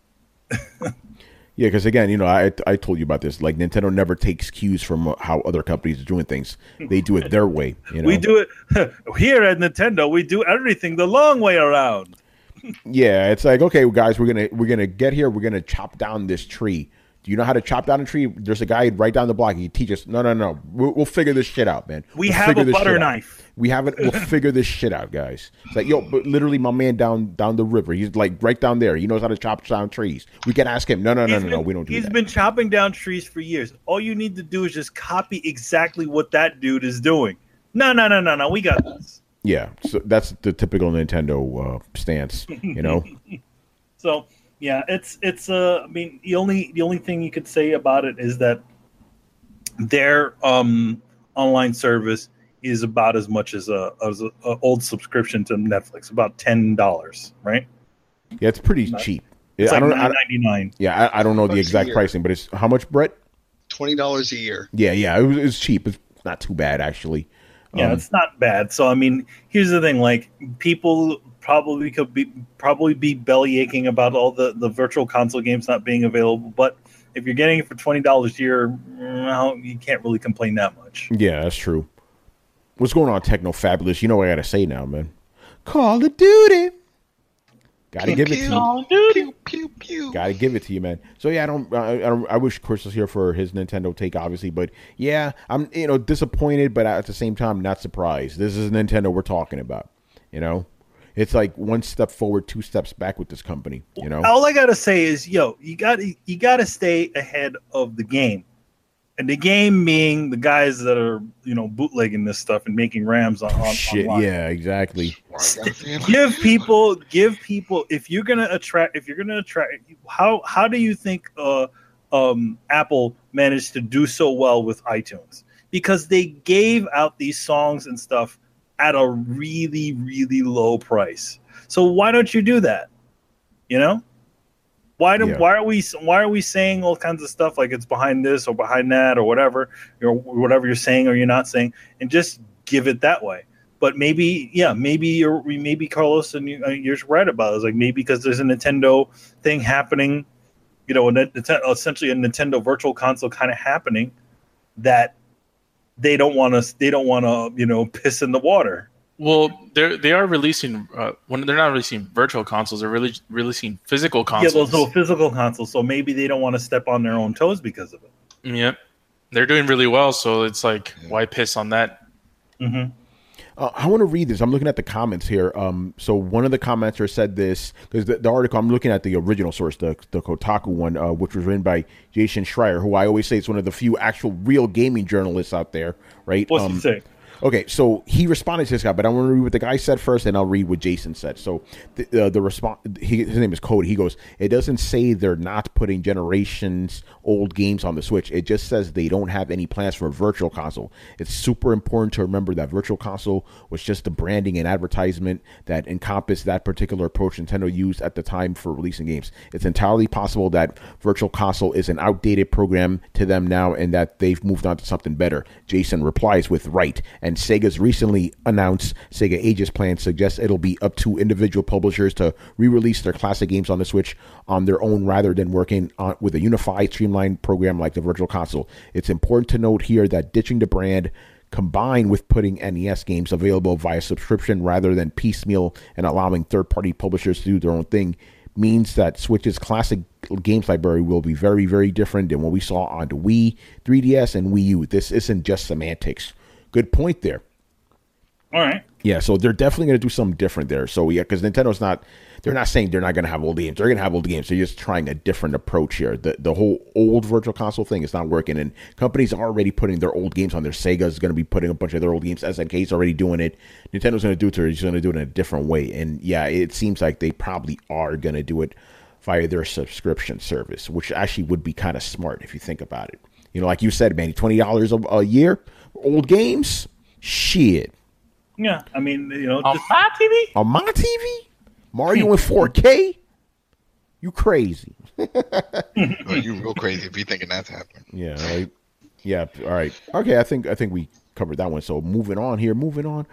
Yeah, because again, I told you about this. Like, Nintendo never takes cues from how other companies are doing things. They do it their way. We do it here at Nintendo. We do everything the long way around. Yeah, it's like, okay, guys, we're gonna get here. We're gonna chop down this tree. Do you know how to chop down a tree? There's a guy right down the block. He teaches us. No. We'll figure this shit out, man. We have a butter knife. We have it. We'll figure this shit out, guys. It's like, but literally, my man down the river. He's like right down there. He knows how to chop down trees. We can ask him. No. We don't do that. He's been chopping down trees for years. All you need to do is just copy exactly what that dude is doing. No. We got this. Yeah, so that's the typical Nintendo stance, So yeah, it's. I mean, the only thing you could say about it is that their online service is about as much as a old subscription to Netflix, about $10, right? Yeah, it's pretty cheap. It's like $9.99. Yeah, I don't know the exact pricing, but it's how much, Brett? $20 a year. Yeah, it's cheap. It's not too bad, actually. Yeah, it's not bad. So I mean, here's the thing: like, people probably be belly aching about all the virtual console games not being available. But if you're getting it for $20 a year, well, you can't really complain that much. Yeah, that's true. What's going on, Techno Fabulous? You know what I gotta say now, man. Call of Duty. Gotta give it to you. Call of Duty. Pew, pew. Gotta give it to you, man. So yeah, I wish Chris was here for his Nintendo take, obviously, but yeah, I'm disappointed, but at the same time, not surprised. This is Nintendo we're talking about. It's like one step forward, two steps back with this company. All I gotta say is, you gotta stay ahead of the game, and the game being the guys that are bootlegging this stuff and making RAMs on shit. online. Yeah, exactly. Give people. If you're gonna attract, how do you think Apple managed to do so well with iTunes? Because they gave out these songs and stuff at a really, really low price. So why don't you do that? You know, why are we saying all kinds of stuff like it's behind this or behind that or whatever, whatever you're saying or you're not saying, and just give it that way. But maybe Carlos and you're right about it. It's like maybe because there's a Nintendo thing happening, you know, essentially a Nintendo Virtual Console kind of happening, that they don't want to, you know, piss in the water. Well, they are releasing when they're not releasing virtual consoles, they're really releasing physical consoles. Yeah, those physical consoles. So maybe they don't want to step on their own toes because of it. Yep, they're doing really well. So it's like, why piss on that? Mm-hmm. I want to read this. I'm looking at the comments here. So one of the commenters said this, because the article, I'm looking at the original source, the Kotaku one, which was written by Jason Schreier, who I always say is one of the few actual real gaming journalists out there, right? What's he say? Okay, so he responded to this guy, but I want to read what the guy said first, and I'll read what Jason said. So the response, his name is Cody. He goes, it doesn't say they're not putting generations old games on the Switch. It just says they don't have any plans for a virtual console. It's super important to remember that virtual console was just the branding and advertisement that encompassed that particular approach Nintendo used at the time for releasing games. It's entirely possible that virtual console is an outdated program to them now and that they've moved on to something better. Jason replies with right. And Sega's recently announced Sega Ages plan suggests it'll be up to individual publishers to re-release their classic games on the Switch on their own rather than working with a unified, streamlined program like the Virtual Console. It's important to note here that ditching the brand combined with putting NES games available via subscription rather than piecemeal and allowing third-party publishers to do their own thing means that Switch's classic games library will be very, very different than what we saw on the Wii, 3DS, and Wii U. This isn't just semantics. Good point there. All right. Yeah, so they're definitely going to do something different there. So, yeah, because Nintendo's they're not saying they're not going to have old games. They're going to have old games. They're just trying a different approach here. The whole old virtual console thing is not working, and companies are already putting their old games on there. Sega's going to be putting a bunch of their old games. SNK's already doing it. Nintendo's going to do it. They're just going to do it in a different way. And, yeah, it seems like they probably are going to do it via their subscription service, which actually would be kind of smart if you think about it. You know, like you said, man, $20 a year, old games, shit. Yeah, I mean, you know, on my TV? On my TV? Mario in 4K? You crazy. Well, you real crazy if you're thinking that's happening. Yeah, right. Yeah, all right. Okay, I think we covered that one. So moving on here, moving on.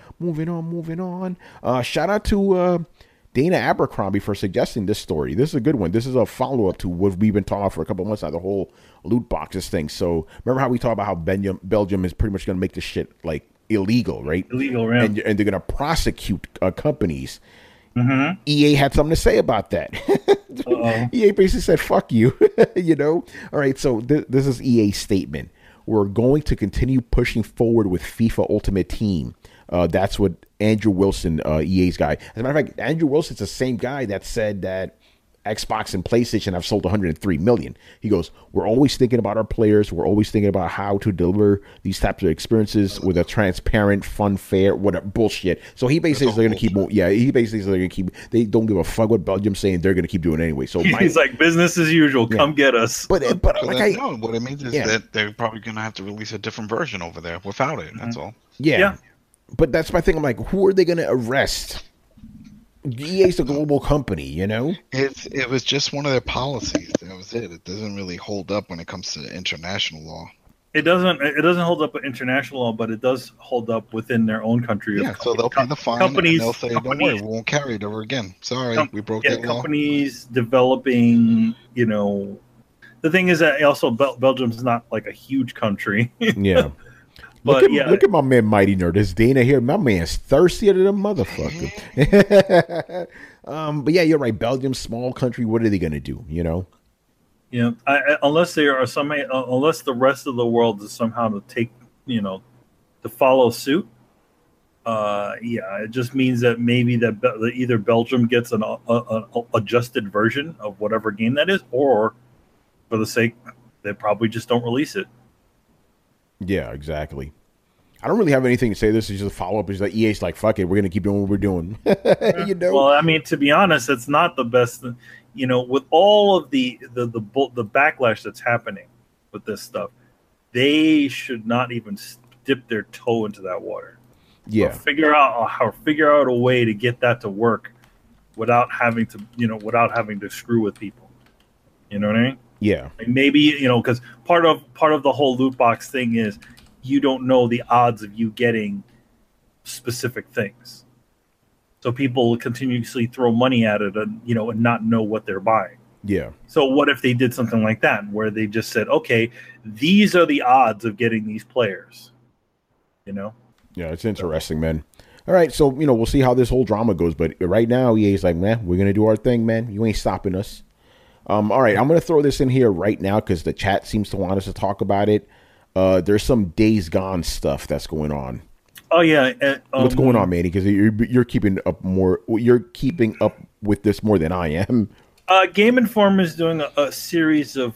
Shout out to Dana Abercrombie for suggesting this story. This is a good one. This is a follow-up to what we've been talking about for a couple of months now, the whole loot boxes thing. So remember how we talked about how Belgium is pretty much going to make this shit like illegal, right? Illegal, right? And they're going to prosecute companies. Mm-hmm. EA had something to say about that. EA basically said, fuck you. You know? All right, so this is EA's statement. We're going to continue pushing forward with FIFA Ultimate Team. That's what Andrew Wilson, EA's guy. As a matter of fact, Andrew Wilson's the same guy that said that Xbox and PlayStation have sold 103 million. He goes, we're always thinking about our players. We're always thinking about how to deliver these types of experiences with a transparent, fun, fair, whatever bullshit. So he basically says they're going to keep, he basically says they're going to keep, they don't give a fuck what Belgium's saying. They're going to keep doing it anyway. So he's like, business as usual. Yeah. Come get us. But like no, what it means is that they're probably going to have to release a different version over there without it. That's all. Yeah. But that's my thing. I'm like, who are they going to arrest? EA's a global company, you know? It was just one of their policies. That was it. It doesn't really hold up when it comes to international law. It doesn't hold up with international law, but it does hold up within their own country. Yeah, so they'll pay the fine and they'll say, don't worry, we won't carry it ever again. Sorry, we broke that law. Companies developing, you know... The thing is that also Belgium's not like a huge country. Yeah. Look at my man Mighty Nerd. This Dana here. My man's thirstier than a motherfucker. But yeah, you're right. Belgium, small country. What are they going to do? You know? Yeah. Unless there are unless the rest of the world is somehow to take, you know, to follow suit. It just means that maybe that either Belgium gets an adjusted version of whatever game that is, or for the sake, they probably just don't release it. Yeah, exactly. I don't really have anything to say. This is just a follow-up. It's like EA's like, fuck it, we're going to keep doing what we're doing. You know? Well, I mean, to be honest, it's not the best. You know, with all of the backlash that's happening with this stuff, they should not even dip their toe into that water. Yeah. Or figure out a way to get that to work without having to screw with people. You know what I mean? Yeah. Like maybe, because part of the whole loot box thing is you don't know the odds of you getting specific things. So people continuously throw money at it and not know what they're buying. Yeah. So what if they did something like that where they just said, okay, these are the odds of getting these players, Yeah, it's interesting, man. All right, so, we'll see how this whole drama goes. But right now, EA's like, man, we're going to do our thing, man. You ain't stopping us. All right, I'm going to throw this in here right now because the chat seems to want us to talk about it. There's some Days Gone stuff that's going on. Oh, yeah. What's going on, Manny? Because you're keeping up more. You're keeping up with this more than I am. Game Informer is doing a series of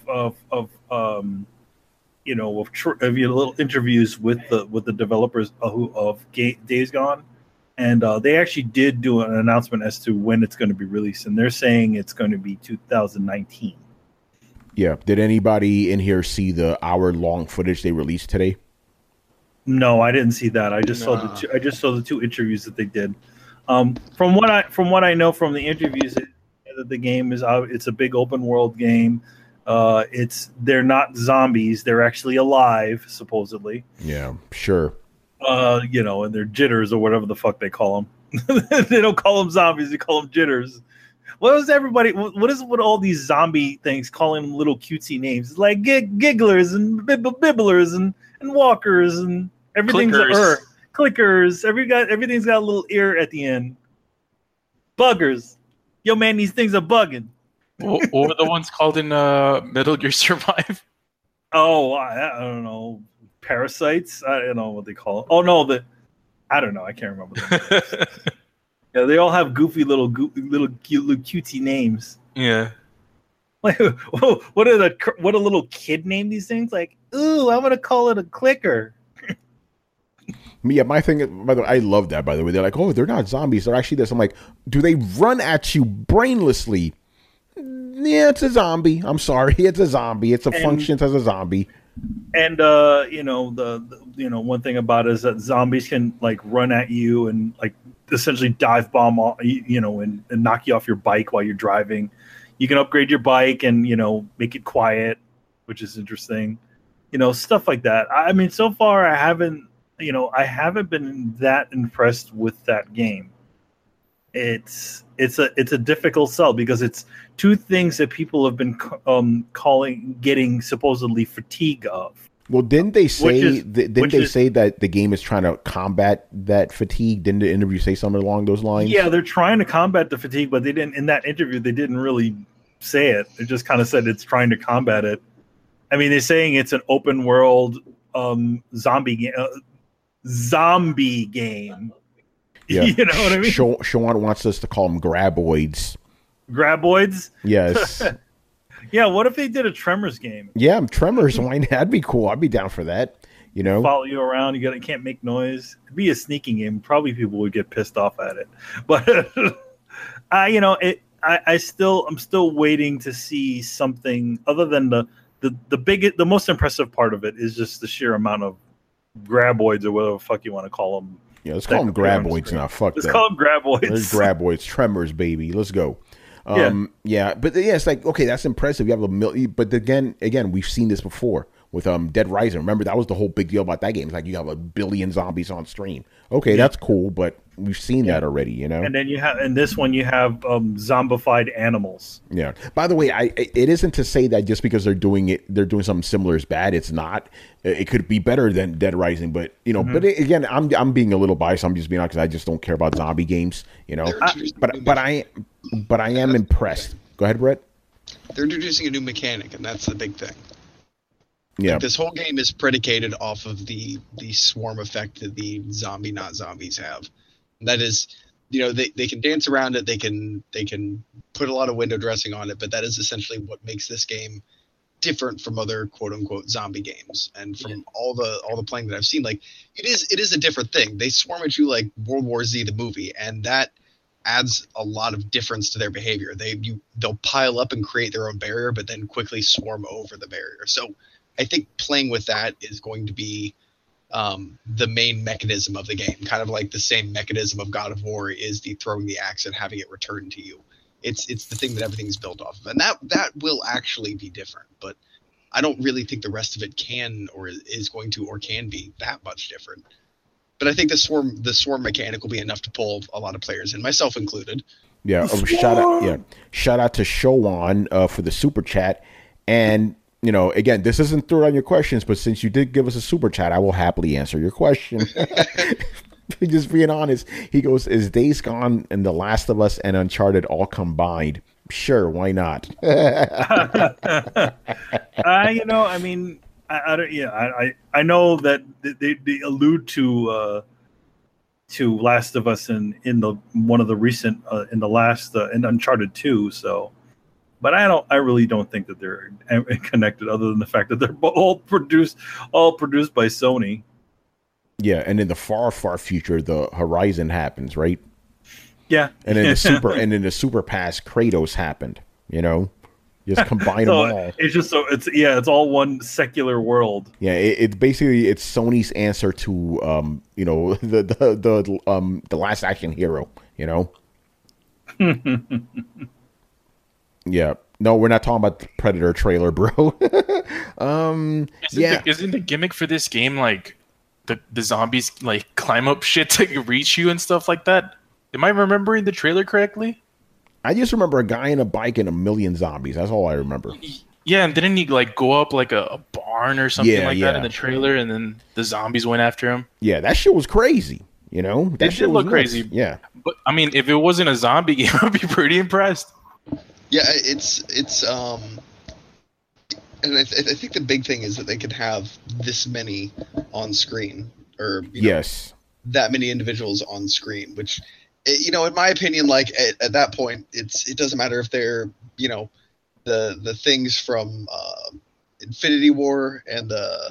little interviews with the developers of Days Gone, and they actually did do an announcement as to when it's going to be released, and they're saying it's going to be 2019. Yeah. Did anybody in here see the hour-long footage they released today? No, I didn't see that. I just saw the two interviews that they did. From what I know from the interviews, that the game is it's a big open world game. They're not zombies; they're actually alive, supposedly. Yeah, sure. And they're jitters or whatever the fuck they call them. They don't call them zombies; they call them jitters. What is everybody? What is with all these zombie things calling them little cutesy names? It's like gigglers and bibblers and walkers and everything's clickers. Everything's got a little ear at the end. Buggers. Yo, man, these things are bugging. Or the ones called in Metal Gear Survive. Oh, I don't know. Parasites? I don't know what they call it. Oh, no, I don't know. I can't remember. Yeah, they all have goofy little cutesy names. Yeah. Like, what a little kid name these things? Like, ooh, I'm gonna call it a clicker. Yeah, my thing. By the way, I love that. By the way, they're like, oh, they're not zombies. They're actually this. I'm like, do they run at you brainlessly? Yeah, it's a zombie. I'm sorry, it's a zombie. It functions as a zombie. And one thing about it is that zombies can like run at you and like essentially dive bomb, and knock you off your bike while you're driving. You can upgrade your bike and make it quiet, which is interesting. Stuff like that. I mean, so far I haven't been that impressed with that game. It's a difficult sell because it's two things that people have been getting supposedly fatigue of. Well, didn't they say say that the game is trying to combat that fatigue? Didn't the interview say something along those lines? Yeah, they're trying to combat the fatigue, but they didn't. In that interview, they didn't really say it. They just kind of said it's trying to combat it. I mean, they're saying it's an open world zombie game. Yeah. You know what I mean? Sean wants us to call them graboids. Graboids? Yes. Yeah, what if they did a Tremors game? Yeah, Tremors. Why not? That'd be cool. I'd be down for that. Follow you around. You can't make noise. It'd be a sneaking game. Probably people would get pissed off at it. But I'm still waiting to see something other than the most impressive part of it is just the sheer amount of graboids or whatever the fuck you want to call them. Yeah, let's call them graboids now. Fuck that. Let's call them graboids. There's graboids. Tremors, baby. Let's go. But it's like, okay, that's impressive. You have a million, but again, we've seen this before with Dead Rising. Remember, that was the whole big deal about that game. It's like you have a billion zombies on stream. Okay, that's cool, but we've seen that already, And then in this one you have zombified animals. Yeah. By the way, it isn't to say that just because they're doing something similar is bad. It's not. It could be better than Dead Rising, but but again, I'm being a little biased. I'm just being honest because I just don't care about zombie games, But I am impressed. Go ahead, Brett. They're introducing a new mechanic, and that's the big thing. Yeah. Like, this whole game is predicated off of the swarm effect that the zombie not zombies have. And that is, they can dance around it, they can put a lot of window dressing on it, but that is essentially what makes this game different from other quote unquote zombie games. And from all the playing that I've seen, like it is a different thing. They swarm at you like World War Z the movie, and that adds a lot of difference to their behavior. They'll pile up and create their own barrier, but then quickly swarm over the barrier. So I think playing with that is going to be the main mechanism of the game, kind of like the same mechanism of God of War is the throwing the axe and having it returned to you. It's the thing that everything's built off of, and that will actually be different. But I don't really think the rest of it can or is going to or can be that much different. But I think the swarm mechanic will be enough to pull a lot of players in, myself included. Yeah, shout out to Showan for the super chat. And again, this isn't through on your questions, but since you did give us a super chat, I will happily answer your question. Just being honest, he goes, "Is Days Gone and The Last of Us and Uncharted all combined?" Sure, why not? I know that they allude to Last of Us in the one of the recent in the last in Uncharted 2. So, but I really don't think that they're connected, other than the fact that they're all produced by Sony. Yeah, and in the far future, the Horizon happens, right? Yeah, and then the Super Pass Kratos happened. Just combine them all. It's all one secular world. Yeah, it's basically Sony's answer to the Last Action Hero. Yeah. No, we're not talking about the Predator trailer, bro. Isn't the gimmick for this game like the zombies like climb up shit to reach you and stuff like that? Am I remembering the trailer correctly? I just remember a guy in a bike and a million zombies. That's all I remember. Yeah, and didn't he like go up like a barn or something that in the trailer, and then the zombies went after him? Yeah, that shit was crazy. That shit looked crazy. Yeah, but I mean, if it wasn't a zombie game, I'd be pretty impressed. Yeah, it's and I think the big thing is that they could have this many on screen, or yes, that many individuals on screen, which. In my opinion, like at that point, it doesn't matter if they're, the things from Infinity War and the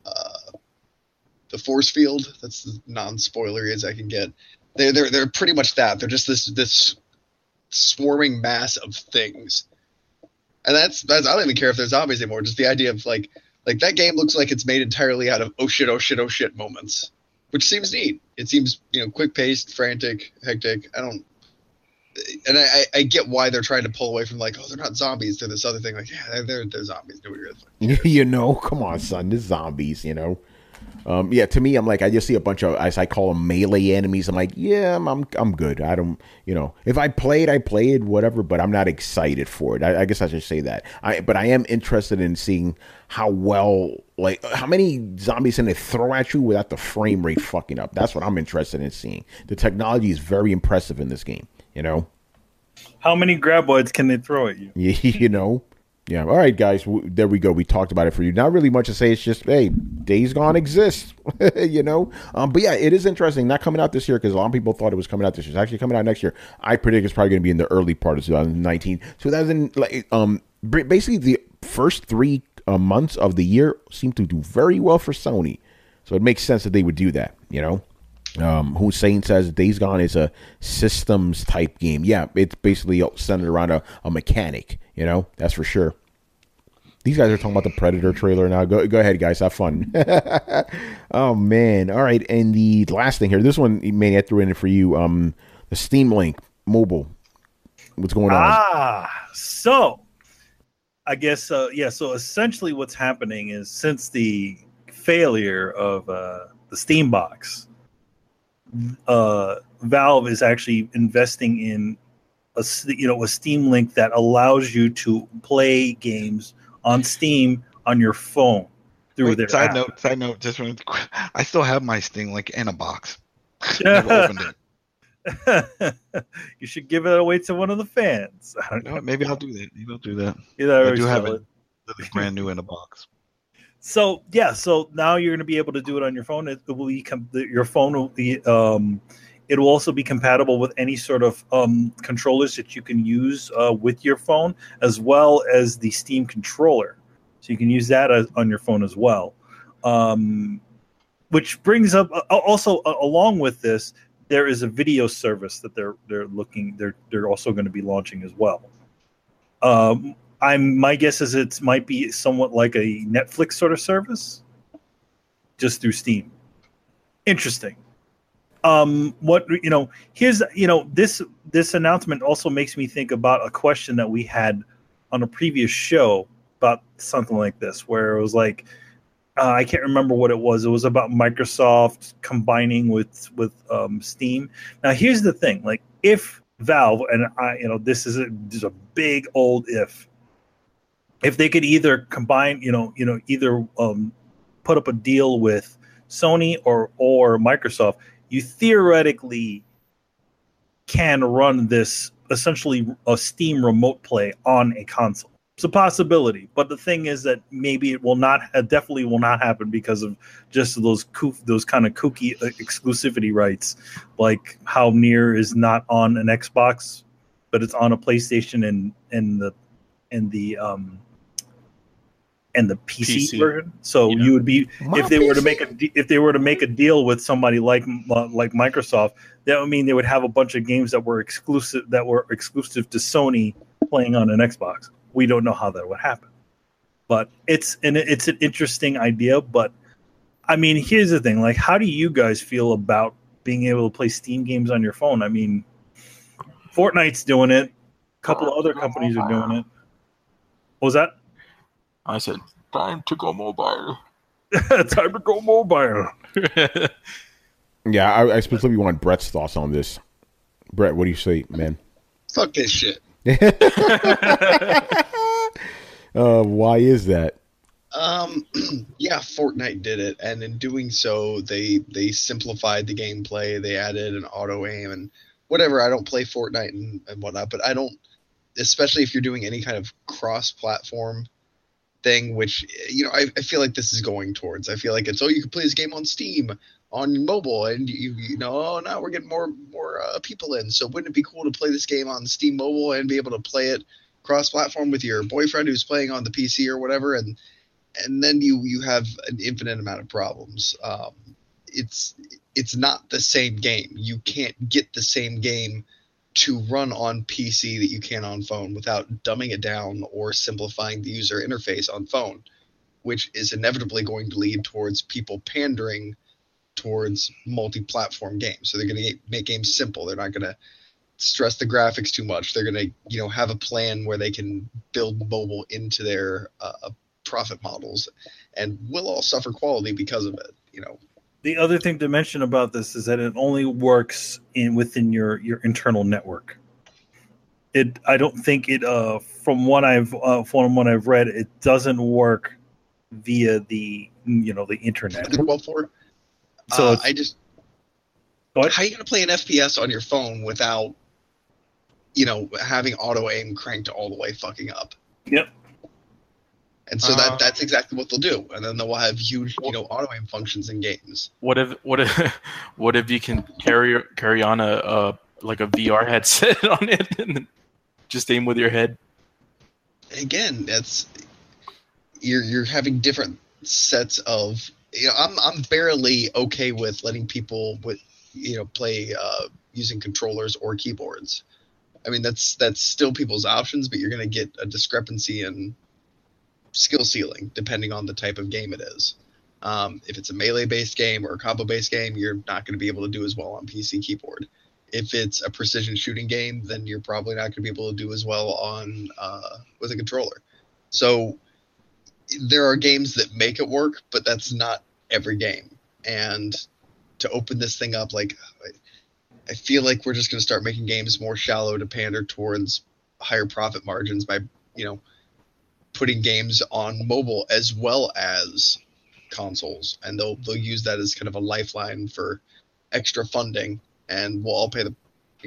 force field. That's as non-spoilery as I can get. They're pretty much that. They're just this swarming mass of things, and that's I don't even care if they're zombies anymore. Just the idea of like that game looks like it's made entirely out of oh shit moments. Which seems neat. It seems, quick-paced, frantic, hectic. I get why they're trying to pull away from they're not zombies. They're this other thing. Like, yeah, they're zombies. Nobody really cares. Come on, son. They're zombies. To me, I'm like, I just see a bunch of, as I call them, melee enemies. I'm like, yeah, I'm good. I don't, if I played, whatever. But I'm not excited for it. I guess I should say that. But I am interested in seeing how many zombies can they throw at you without the frame rate fucking up. That's what I'm interested in seeing. The technology is very impressive in this game. How many graboids can they throw at you? Yeah. All right, guys. There we go. We talked about it for you. Not really much to say. It's just, hey, Days Gone exists. But yeah, it is interesting. Not coming out this year because a lot of people thought it was coming out this year. It's actually coming out next year. I predict it's probably going to be in the early part of 2019. Basically, the first 3 months of the year seem to do very well for Sony. So it makes sense that they would do that. Hussein says Days Gone is a systems type game. Yeah, it's basically centered around a mechanic. That's for sure. These guys are talking about the Predator trailer now. Go ahead, guys. Have fun. Oh, man. All right. And the last thing here. This one, Maniac, threw in for you. The Steam Link mobile. What's going on? So I guess, so essentially what's happening is since the failure of the Steam box, Valve is actually investing in a Steam Link that allows you to play games on Steam on your phone through their side app. note, just I still have my Steam Link in a box. Never opened it. You should give it away to one of the fans. I don't know. Maybe I'll do that. I do have it brand new in a box. So now you're going to be able to do it on your phone. It will be your phone will be. It will also be compatible with any sort of controllers that you can use with your phone, as well as the Steam controller. So you can use that on your phone as well. Which brings up also along with this, there is a video service that they're also going to be launching as well. My guess is it might be somewhat like a Netflix sort of service, just through Steam. Interesting. What here's this announcement also makes me think about a question that we had on a previous show about something like this, where it was like, I can't remember what it was. It was about Microsoft combining with Steam. Now, here's the thing: like, if Valve, and this is a big old if they could either combine, either put up a deal with Sony or Microsoft, you theoretically can run this essentially a Steam remote play on a console. It's a possibility, but the thing is that maybe it will not, definitely will not happen because of just those kind of kooky exclusivity rights, like how Nier is not on an Xbox, but it's on a PlayStation and the PC version. So you would be if they were to make a deal with somebody like Microsoft, that would mean they would have a bunch of games that were exclusive to Sony playing on an Xbox. We don't know how that would happen, but it's an interesting idea. But I mean, here's the thing: like, how do you guys feel about being able to play Steam games on your phone? I mean, Fortnite's doing it. A couple of other companies are doing it. What was that? I said, time to go mobile. Time to go mobile. Yeah, I specifically want Brett's thoughts on this. Brett, what do you say, man? Fuck this shit. Why is that? Yeah, Fortnite did it, and in doing so, they simplified the gameplay. They added an auto aim and whatever. I don't play Fortnite and whatnot, but I don't, especially if you're doing any kind of cross-platform thing, which I feel like this is going towards. I feel like it's you can play this game on Steam, on mobile, and now we're getting more people in. So wouldn't it be cool to play this game on Steam mobile and be able to play it cross-platform with your boyfriend who's playing on the PC or whatever, and then you have an infinite amount of problems. It's not the same game. You can't get the same game to run on PC that you can on phone without dumbing it down or simplifying the user interface on phone, which is inevitably going to lead towards people pandering towards multi-platform games. So they're going to make games simple. They're not going to stress the graphics too much. They're going to have a plan where they can build mobile into their profit models, and we'll all suffer quality because of it. The other thing to mention about this is that it only works within your internal network. I don't think it from what I've read, it doesn't work via the the internet. Well, for so how are you going to play an FPS on your phone without having auto aim cranked all the way fucking up? Yep. And so that's exactly what they'll do, and then they'll have huge, auto aim functions in games. What if you can carry on a VR headset on it and just aim with your head? Again, that's you're having different sets of. I'm barely okay with letting people play using controllers or keyboards. I mean, that's still people's options, but you're going to get a discrepancy in skill ceiling depending on the type of game it is. If it's a melee based game or a combo based game, you're not going to be able to do as well on PC keyboard. If it's a precision shooting game, then you're probably not going to be able to do as well on with a controller. So there are games that make it work, but that's not every game. And to open this thing up, I feel like we're just going to start making games more shallow to pander towards higher profit margins by putting games on mobile as well as consoles, and they'll use that as kind of a lifeline for extra funding, and we'll all pay the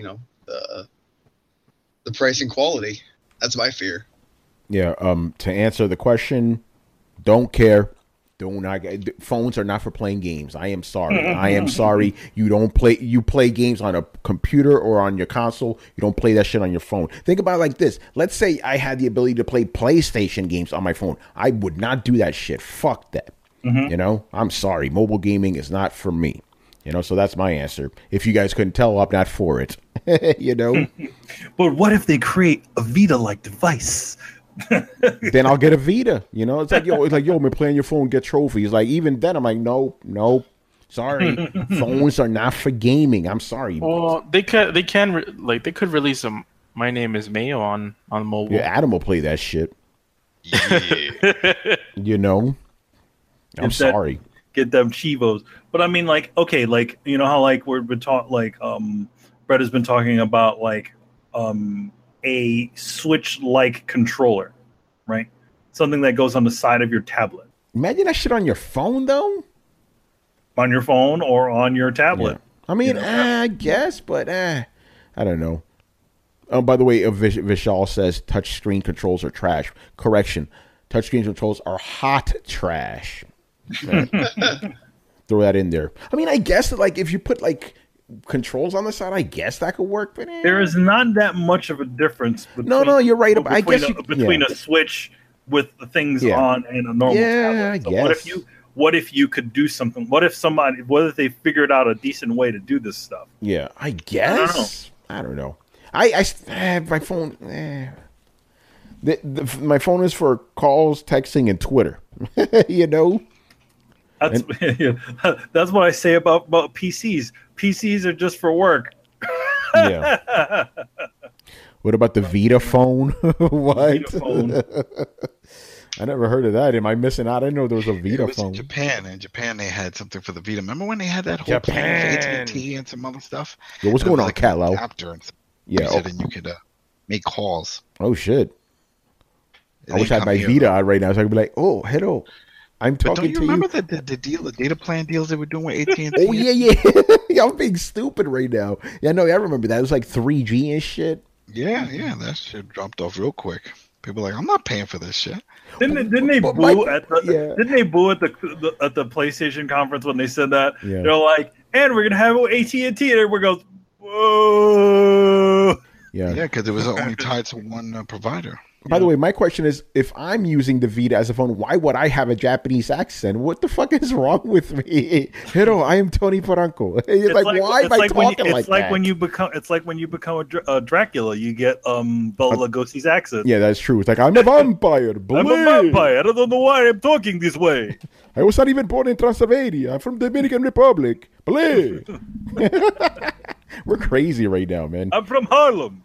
price and quality. That's my fear. Yeah. To answer the question, don't care. Phones are not for playing games. I am sorry. I am sorry. You play games on a computer or on your console. You don't play that shit on your phone. Think about it like this. Let's say I had the ability to play PlayStation games on my phone. I would not do that shit. Fuck that. Mm-hmm. I'm sorry. Mobile gaming is not for me. So that's my answer. If you guys couldn't tell, I'm not for it. But what if they create a Vita-like device? Then I'll get a Vita. It's like yo, man, play on your phone, get trophies. Like, even then, I'm like, no. Sorry, phones are not for gaming. I'm sorry. Well, they could release a My Name Is Mayo on mobile. Yeah, Adam will play that shit. Yeah. You know, I'm sorry. Get them Chivos, but I mean, like, okay, like, you know how like we've been Brett has been talking about like a Switch-like controller, right? Something that goes on the side of your tablet. Imagine that shit on your phone, though. On your phone or on your tablet. Yeah. I mean, I guess, but I don't know. Oh, by the way, Vishal says touchscreen controls are trash. Correction. Touchscreen controls are hot trash. Right. Throw that in there. I mean, I guess that, like, if you put like controls on the side, I guess that could work. But there is not that much of a difference. No, you're right. I guess between a Switch with the things on and a normal tablet. So I guess. What if you could do something? What if they figured out a decent way to do this stuff? Yeah, I guess. I don't know. I my phone. My phone is for calls, texting, and Twitter. You know. That's what I say about PCs. PCs are just for work. Yeah. What about the Vita phone? What? Vita phone. I never heard of that. Am I missing out? I didn't know there was a Vita phone. In Japan. In Japan, they had something for the Vita. Remember when they had that whole plan for AT&T and some other stuff? Yo, what's going on, Catlow? Yeah, and you could make calls. Oh shit! I wish I had my Vita out right now, so I could be like, "Oh, hello, I'm talking to you." Don't you remember the deal, the data plan deals they were doing with AT&T? Oh yeah. I'm being stupid right now. Yeah, no, I remember that. It was like 3G and shit. Yeah, that shit dropped off real quick. People are like, I'm not paying for this shit. Didn't they boo at the PlayStation conference when they said that? Yeah. They're like, and we're gonna have AT&T, and everyone goes, whoa. Yeah, because it was only tied to one provider. By the way, my question is, if I'm using the Vita as a phone, why would I have a Japanese accent? What the fuck is wrong with me? Hello, I am Tony Paranco. It's like, why am I talking like that? It's like when you become a Dracula, you get Bela Lugosi's accent. Yeah, that's true. It's like, I'm a vampire. I'm a vampire. I don't know why I'm talking this way. I was not even born in Transylvania. I'm from the Dominican Republic. We're crazy right now, man. I'm from Harlem.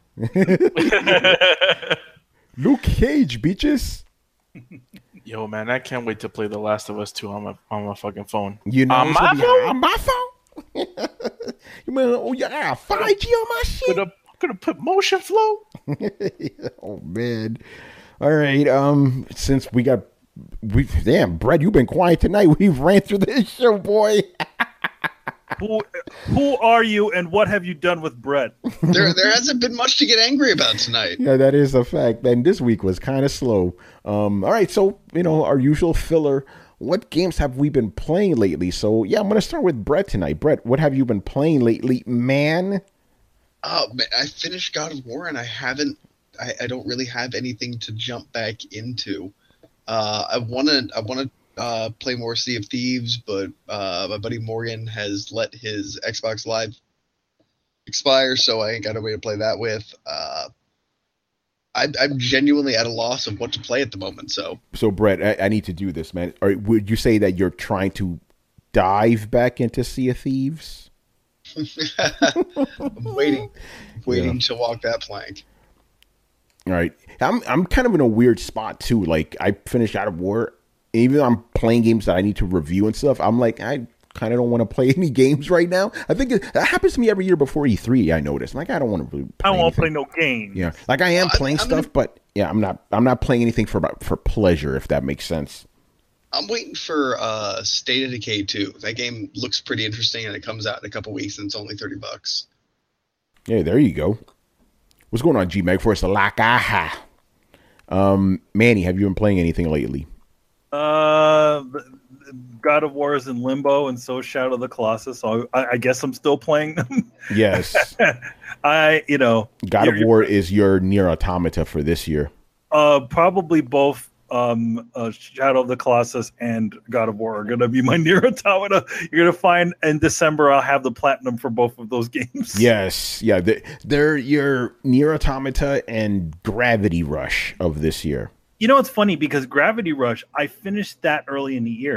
Luke Cage, bitches. Yo, man, I can't wait to play The Last of Us 2 on my fucking phone. You know, on my phone? You mean, oh yeah, 5G on my shit? Could have put motion flow. Oh man. All right. Since damn, Brett, you've been quiet tonight. We've ran through this show, boy. Who are you, and what have you done with Brett? There hasn't been much to get angry about tonight. Yeah, that is a fact, man. This week was kind of slow. All right, so, our usual filler. What games have we been playing lately? So, yeah, I'm going to start with Brett tonight. Brett, what have you been playing lately, man? Oh, man, I finished God of War, and I don't really have anything to jump back into. I want to play more Sea of Thieves, but my buddy Morgan has let his Xbox Live expire, so I ain't got a way to play that with. I'm genuinely at a loss of what to play at the moment. So Brett, I need to do this, man. Or would you say that you're trying to dive back into Sea of Thieves? I'm waiting to walk that plank. All right, I'm kind of in a weird spot too. Like, I finished God of War. Even though I'm playing games that I need to review and stuff, I'm like, I kind of don't want to play any games right now. I think that happens to me every year before E3. I notice, like, I don't want to really. I don't want to play no games. Yeah, like I am playing stuff, but yeah, I'm not playing anything for pleasure, if that makes sense. I'm waiting for State of Decay 2. That game looks pretty interesting, and it comes out in a couple weeks, and it's only $30. Yeah, there you go. What's going on, G-Meg? For us, like, aha. Manny, have you been playing anything lately? God of War is in limbo, and so Shadow of the Colossus. So I guess I'm still playing them. Yes. God of War is your Nier Automata for this year. Probably both. Shadow of the Colossus and God of War are going to be my Nier Automata. You're going to find in December I'll have the platinum for both of those games. Yes, yeah, they're your Nier Automata and Gravity Rush of this year. You know, it's funny because Gravity Rush, I finished that early in the year.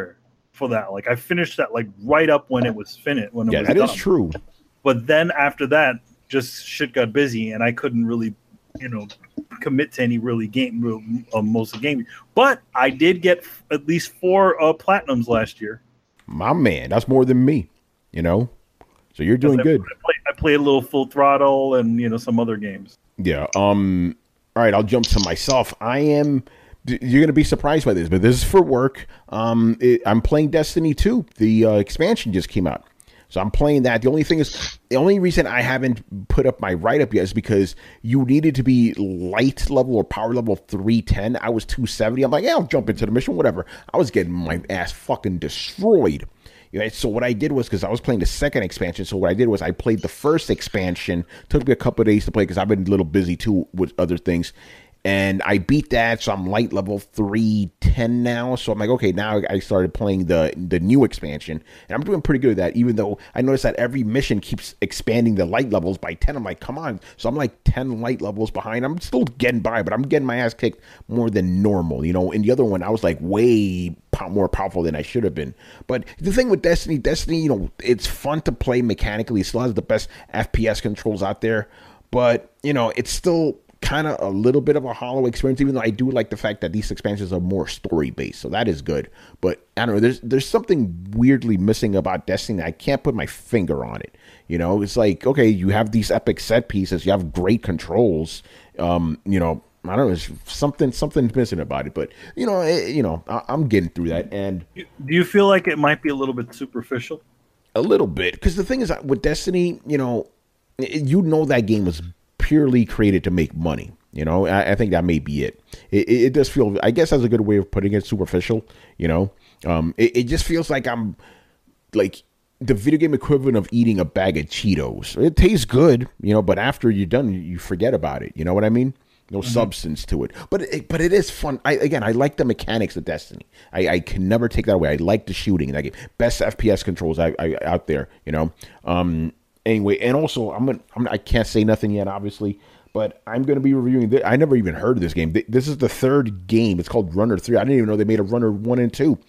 for that. Like I finished that like right up when it was finished. When it was that done. is true. But then after that, just shit got busy, and I couldn't really, commit to any most of the game. But I did get at least 4 platinums last year. My man, that's more than me. So you're doing good. I played a little Full Throttle and some other games. Yeah. All right, I'll jump to myself. You're gonna be surprised by this, but this is for work. I'm playing Destiny 2. The expansion just came out. So I'm playing that. The only reason I haven't put up my write-up yet is because you needed to be light level or power level 310. I was 270. I'm like, yeah, I'll jump into the mission, whatever. I was getting my ass fucking destroyed. So what I did was, because I was playing the second expansion, so what I did was I played the first expansion. Took me a couple of days to play because I've been a little busy too with other things. And I beat that, so I'm light level 310 now. So I'm like, okay, now I started playing the new expansion, and I'm doing pretty good at that, even though I noticed that every mission keeps expanding the light levels by 10. I'm like, come on. So I'm like 10 light levels behind. I'm still getting by, but I'm getting my ass kicked more than normal. In the other one, I was like way more powerful than I should have been. But the thing with Destiny, it's fun to play mechanically. It still has the best FPS controls out there, but, it's still kind of a little bit of a hollow experience, even though I do like the fact that these expansions are more story based, so that is good. But I don't know, there's something weirdly missing about Destiny. I can't put my finger on it. It's like, okay, you have these epic set pieces, you have great controls. I don't know, there's something's missing about it. But I'm getting through that. And do you feel like it might be a little bit superficial? A little bit, because the thing is, with Destiny, that game was purely created to make money. I think that may be it. It does feel, I guess that's a good way of putting it, superficial. It just feels like I'm like the video game equivalent of eating a bag of Cheetos. It tastes good, but after you're done, you forget about it. You know what I mean? No substance to it. But it is fun. I like the mechanics of Destiny. I can never take that away. I like the shooting in that game. Best FPS controls out there. Anyway, and also I can't say nothing yet, obviously, but I'm going to be reviewing this. I never even heard of this game. This is the third game. It's called Runner 3. I didn't even know they made a Runner 1 and 2.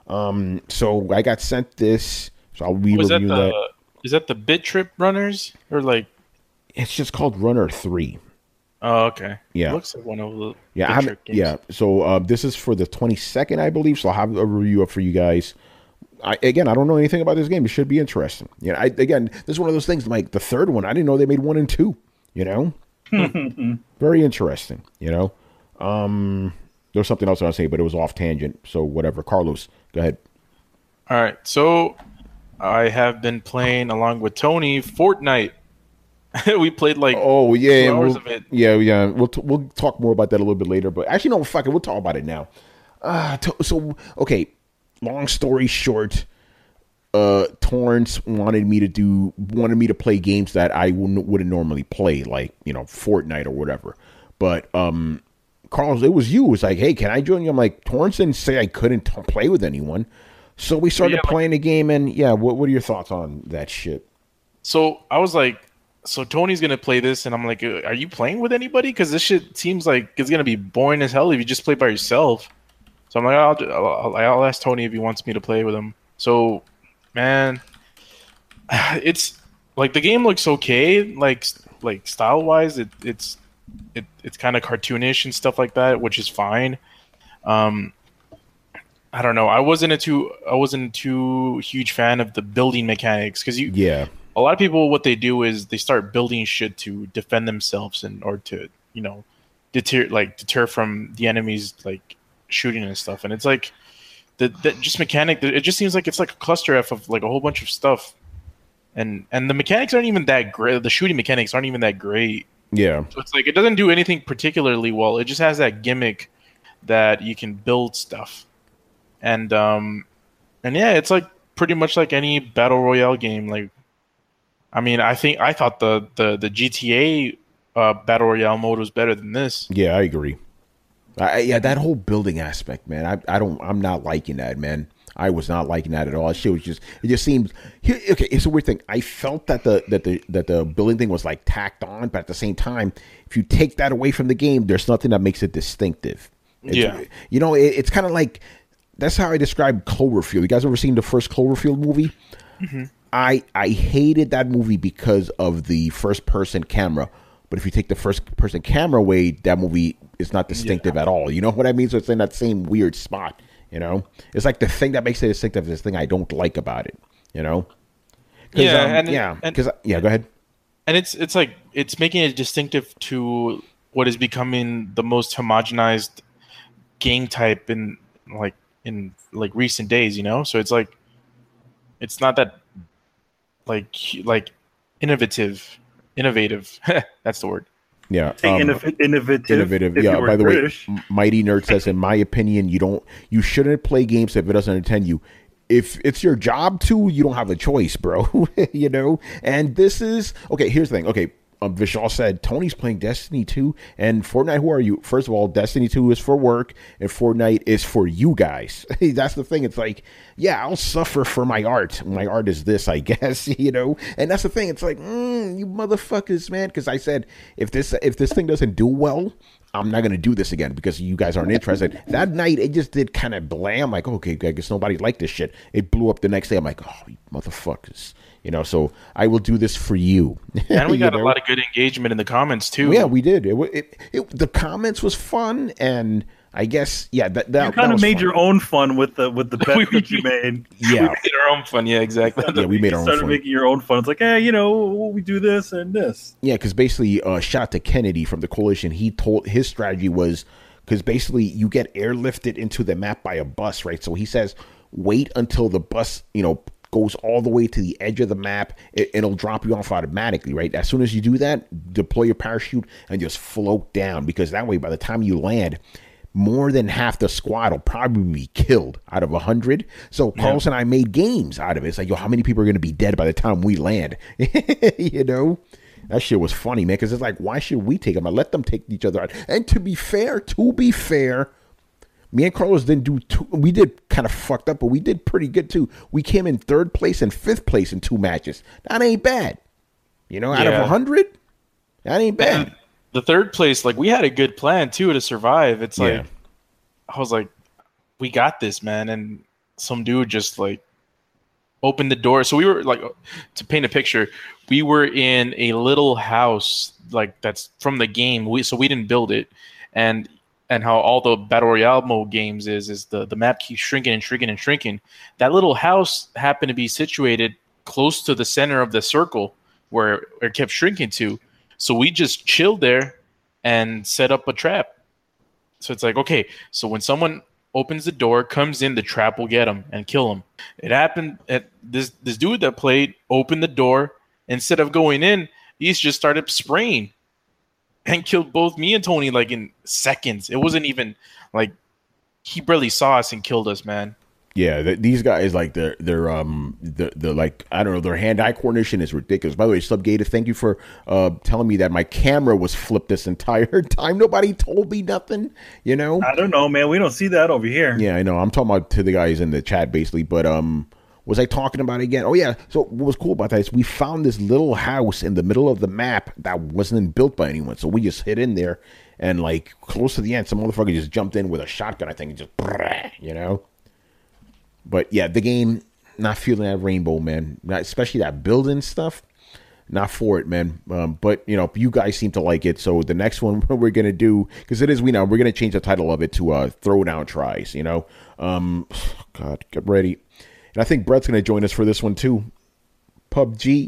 So I got sent this, so I'll be reviewing that. Is that the Bit Trip runners, or like? It's just called Runner 3. Oh, okay. Yeah, it looks like one of the Bit Trip games. Yeah. So this is for the 22nd, I believe. So I'll have a review up for you guys. I don't know anything about this game. It should be interesting. This is one of those things. Like the third one, I didn't know they made 1 and 2. Very interesting. There's something else I was saying, but it was off tangent. So whatever. Carlos, go ahead. All right. So I have been playing along with Tony Fortnite. We played like 2 hours of it. Yeah. We'll talk more about that a little bit later. But actually, no, fuck it. We'll talk about it now. Okay. Long story short, Torrance wanted me to play games that I wouldn't normally play, like Fortnite or whatever. But Carlos, it was you. It was like, hey, can I join you? I'm like, Torrance didn't say I couldn't play with anyone, so we started playing the game. And what are your thoughts on that shit? So I was like, so Tony's gonna play this, and I'm like, are you playing with anybody? Because this shit seems like it's gonna be boring as hell if you just play by yourself. So I'm like, I'll ask Tony if he wants me to play with him. So, man, it's like the game looks okay, like style wise, it's kind of cartoonish and stuff like that, which is fine. I don't know. I wasn't a too huge fan of the building mechanics because a lot of people, what they do is they start building shit to defend themselves or to deter from the enemies like shooting and stuff, and it's like that just mechanic. It just seems like it's like a cluster F of like a whole bunch of stuff, and the mechanics aren't even that great. The shooting mechanics aren't even that great. Yeah, so it's like it doesn't do anything particularly well. It just has that gimmick that you can build stuff, and it's like pretty much like any battle royale game. Like, I mean, I thought the GTA battle royale mode was better than this. Yeah, I agree. That whole building aspect, man. I'm not liking that, man. I was not liking that at all. It just seems. Okay, it's a weird thing. I felt that the building thing was like tacked on, but at the same time, if you take that away from the game, there's nothing that makes it distinctive. It's kind of like that's how I describe Cloverfield. You guys ever seen the first Cloverfield movie? Mm-hmm. I hated that movie because of the first person camera. But if you take the first person camera away, that movie is not distinctive at all. You know what I mean? So it's in that same weird spot. You know, it's like the thing that makes it distinctive is the thing I don't like about it. You know? Go ahead. And it's like it's making it distinctive to what is becoming the most homogenized game type in recent days. You know, so it's like it's not that like innovative. That's the word. Yeah, innovative. Yeah. By the way, Mighty Nerd says, in my opinion, you shouldn't play games if it doesn't intend you. If it's your job to, you don't have a choice, bro. You know. And this is okay. Here's the thing. Okay, Vishal said Tony's playing Destiny 2 and Fortnite. Who are you? First of all, Destiny 2 is for work and Fortnite is for you guys. That's the thing. It's like, yeah, I'll suffer for my art. My art is this, I guess, you know. And that's the thing. It's like, you motherfuckers, man. Because I said if this thing doesn't do well, I'm not gonna do this again because you guys aren't interested. That night it just did kind of blam. Like, okay, I guess nobody liked this shit. It blew up the next day. I'm like, oh, you motherfuckers. You know, so I will do this for you. And we got a lot of good engagement in the comments too. Yeah, we did. The comments was fun, and I guess you kind of made your own fun with the bet that you made. Yeah, we made our own fun. Yeah, exactly. Yeah, we made our own fun. Started making your own fun. It's like, hey, we do this and this. Yeah, because basically, shout to Kennedy from the Coalition. He told his strategy was because basically you get airlifted into the map by a bus, right? So he says, wait until the bus, goes all the way to the edge of the map. It'll drop you off automatically, right? As soon as you do that, deploy your parachute and just float down, because that way, by the time you land, more than half the squad will probably be killed out of 100. So Carlos and I made games out of it. It's like, how many people are going to be dead by the time we land? That shit was funny, man, because it's like, why should we take them? I let them take each other out. And to be fair, me and Carlos didn't do too. We did kind of fucked up, but we did pretty good too. We came in 3rd place and 5th place in 2 matches. That ain't bad. Out of 100, that ain't bad. And the 3rd place, we had a good plan too to survive. It's like, I was like, we got this, man. And some dude just opened the door. So we were to paint a picture, we were in a little house that's from the game. So we didn't build it, and how all the Battle Royale mode games is the map keeps shrinking and shrinking and shrinking. That little house happened to be situated close to the center of the circle where it kept shrinking to. So we just chilled there and set up a trap. So it's like, okay, so when someone opens the door, comes in, the trap will get him and kill him. It happened at this dude that played opened the door. Instead of going in, he's just started spraying. And killed both me and Tony in seconds. It wasn't even he barely saw us and killed us, man. Yeah, these guys their I don't know, their hand-eye coordination is ridiculous. By the way, Subgated, thank you for telling me that my camera was flipped this entire time. Nobody told me nothing. I don't know, man. We don't see that over here. Yeah, I know. I'm talking about to the guys in the chat basically, but was I talking about it again? Oh, yeah. So what was cool about that is we found this little house in the middle of the map that wasn't built by anyone. So we just hid in there, and close to the end, some motherfucker just jumped in with a shotgun, I think, and just, But yeah, the game, not feeling that rainbow, man. Not, especially that building stuff. Not for it, man. But, you guys seem to like it. So the next one we're going to do, because it is, we're going to change the title of it to Throwdown Tries, God, get ready. And I think Brett's going to join us for this one, too. PUBG.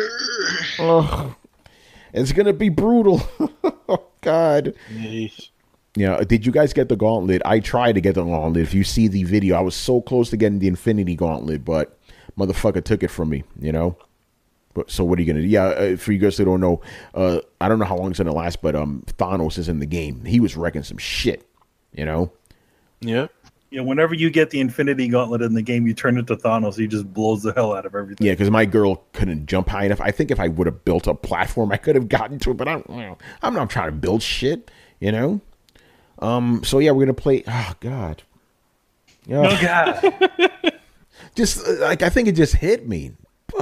Oh, it's going to be brutal. Oh, God. Yeah, did you guys get the gauntlet? I tried to get the gauntlet. If you see the video, I was so close to getting the Infinity Gauntlet, but motherfucker took it from me, But, so what are you going to do? Yeah, for you guys that don't know, I don't know how long it's going to last, but Thanos is in the game. He was wrecking some shit, Yeah. Yeah, whenever you get the Infinity Gauntlet in the game, you turn into Thanos. He just blows the hell out of everything. Yeah, because my girl couldn't jump high enough. I think if I would have built a platform, I could have gotten to it. But I'm not trying to build shit, So yeah, we're gonna play. Oh God. Oh God. Just I think it just hit me.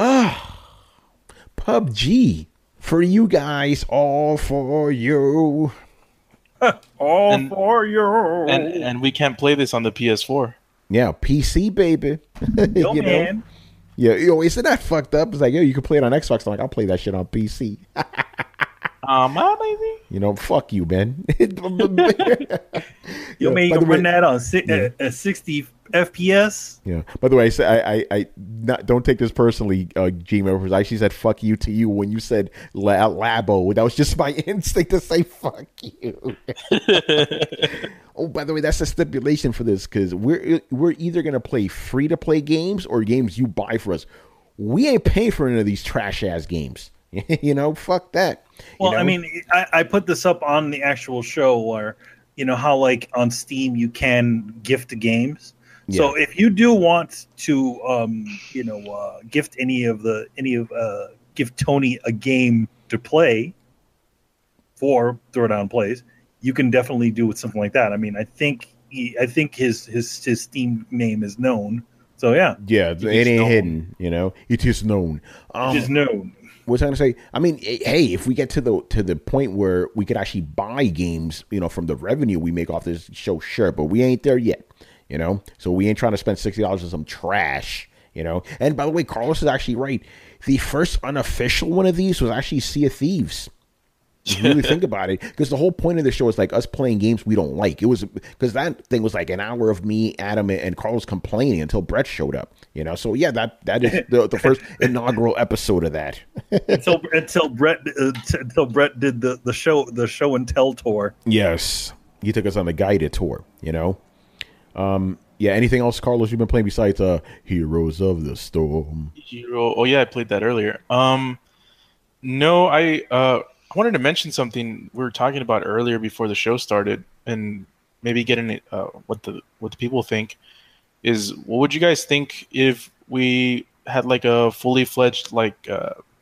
PUBG for you guys, all for you. For you. And we can't play this on the PS4. Yeah, PC baby. Yo, you man. know? Yeah, isn't that fucked up? It's like, yo, you can play it on Xbox. I'm like, I'll play that shit on PC. Baby. You know, fuck you, man. Yo, man, you can run that on 60 FPS. Yeah. By the way, I don't take this personally, Gmail. I actually said "fuck you" to you when you said Labo. That was just my instinct to say "fuck you." Oh, by the way, that's a stipulation for this because we're either gonna play free to play games or games you buy for us. We ain't paying for any of these trash ass games. You know, fuck that. Well, you know? I mean, I put this up on the actual show where, you know, how like on Steam you can gift games. Yeah. So if you do want to, gift gift Tony a game to play for Throwdown Plays, you can definitely do with something like that. I mean, I think his Steam name is known. So yeah, it ain't hidden. You know, it is known. It is known. What's I going to say? I mean, hey, if we get to the point where we could actually buy games, you know, from the revenue we make off this show, sure, but we ain't there yet, you know. So we ain't trying to spend $60 on some trash, you know. And by the way, Carlos is actually right. The first unofficial one of these was actually Sea of Thieves. You really think about it, because the whole point of the show is like us playing games we don't like. It was because that thing was like an hour of me, Adam, and Carlos complaining until Brett showed up. You know, so yeah, that is the first inaugural episode of that. until Brett did the show and tell tour. Yes, he took us on the guided tour. You know, yeah. Anything else, Carlos? You've been playing besides Heroes of the Storm? Oh yeah, I played that earlier. No, I wanted to mention something we were talking about earlier before the show started, and maybe getting what the people think is. What would you guys think if we had like a fully fledged like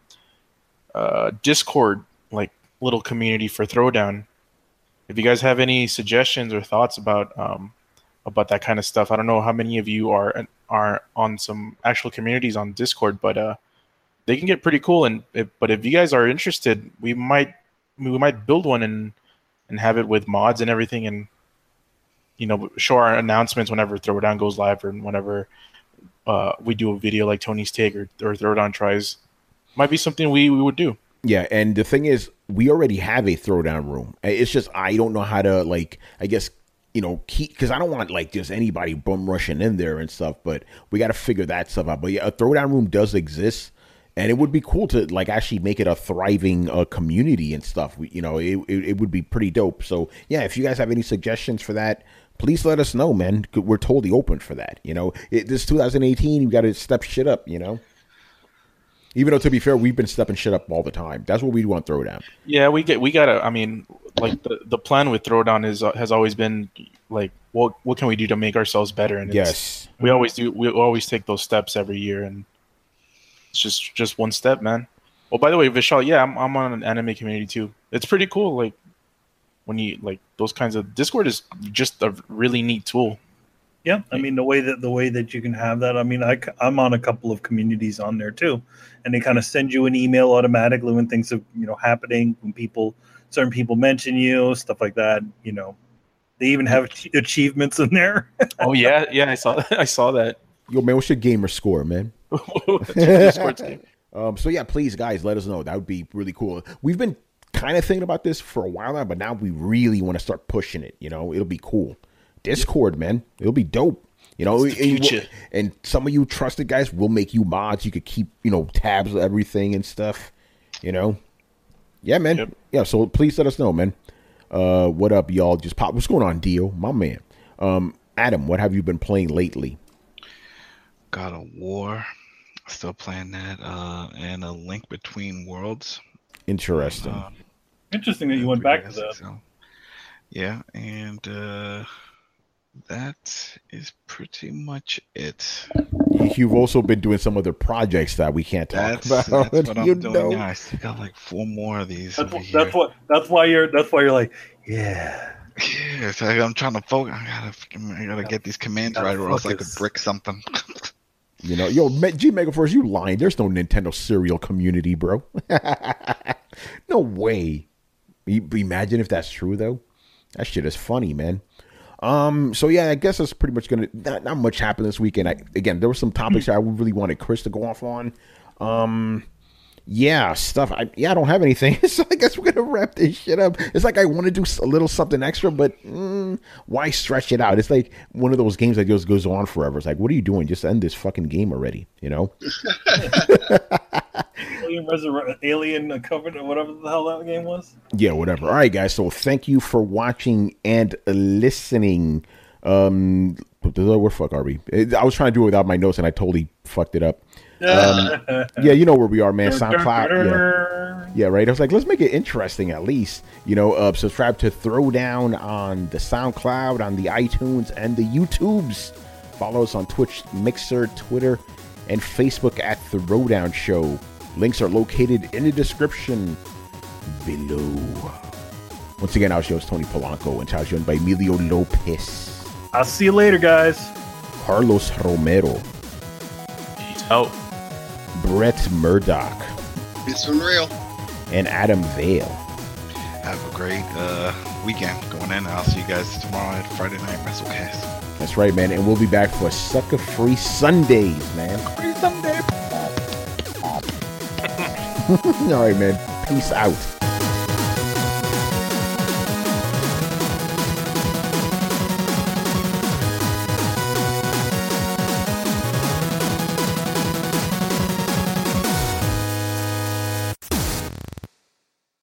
Discord like little community for Throwdown? If you guys have any suggestions or thoughts about that kind of stuff, I don't know how many of you are on some actual communities on Discord, but they can get pretty cool. But if you guys are interested, we might build one and have it with mods and everything, and you know, show our announcements whenever Throwdown goes live or whenever we do a video like Tony's Take or Throwdown Tries. Might be something we would do. Yeah, and the thing is, we already have a Throwdown room. It's just I don't know how to, like, I guess, you know, because I don't want like just anybody bum rushing in there and stuff. But we got to figure that stuff out. But yeah, a Throwdown room does exist. And it would be cool to like actually make it a thriving community and stuff. It would be pretty dope. So yeah, if you guys have any suggestions for that, please let us know, man. We're totally open for that. You know, this 2018, you got to step shit up. You know, even though to be fair, we've been stepping shit up all the time. That's what we want Throwdown. Yeah, we gotta. I mean, like the plan with Throwdown has always been like, what can we do to make ourselves better? And yes, we always do. We always take those steps every year, and it's just one step, man. Oh, by the way, Vishal, yeah, I'm on an anime community too. It's pretty cool. Like when you like those kinds of Discord is just a really neat tool. Yeah, I mean the way that you can have that. I mean, I'm on a couple of communities on there too, and they kind of send you an email automatically when things are happening, when certain people mention you, stuff like that. You know, they even have achievements in there. Oh yeah, I saw that. Yo, man, what's your gamer score, man? So yeah, please, guys, let us know. That would be really cool. We've been kind of thinking about this for a while now, but now we really want to start pushing it. You know, it'll be cool. Discord, man, it'll be dope. You know, and some of you trusted guys will make you mods. You could keep tabs of everything and stuff. You know, yeah, man. Yep. Yeah. So please let us know, man. What up, y'all? Just pop. What's going on, Dio? My man. Adam, what have you been playing lately? God of War, still playing that, and A Link Between Worlds. Interesting. Interesting that you went back to that. So, yeah, and that is pretty much it. You've also been doing some other projects that we can't talk about. That's what I'm doing now. I still got like 4 more of these. That's why you're like, yeah. Yeah, so I'm trying to focus. I gotta get these commands right, or else I could brick something. Yo, G Megaforce, you lying? There's no Nintendo serial community, bro. No way. Imagine if that's true, though. That shit is funny, man. So yeah, I guess that's pretty much gonna. Not much happened this weekend. Again, there were some topics that I really wanted Chris to go off on. Yeah, stuff. I don't have anything. So I guess we're gonna wrap this shit up. It's like I want to do a little something extra, but why stretch it out? It's like one of those games that just goes on forever. It's like, what are you doing? Just end this fucking game already, you know? Alien Covenant, or whatever the hell that game was. Yeah, whatever. All right, guys. So thank you for watching and listening. Where fuck are we? I was trying to do it without my notes, and I totally fucked it up. Yeah, you know where we are, man. SoundCloud. Yeah, right. I was like, let's make it interesting at least. You know, subscribe to Throwdown on the SoundCloud, on the iTunes, and the YouTubes. Follow us on Twitch, Mixer, Twitter, and Facebook at Throwdown Show. Links are located in the description below. Once again, our show is Tony Polanco, and I was joined by Emilio Lopez. I'll see you later, guys. Carlos Romero. Peace out. Brett Murdoch. It's unreal. And Adam Vale. Have a great weekend going in. I'll see you guys tomorrow at Friday Night WrestleCast. That's right, man. And we'll be back for Sucker Free Sundays, man. Free Sunday. All right, man. Peace out.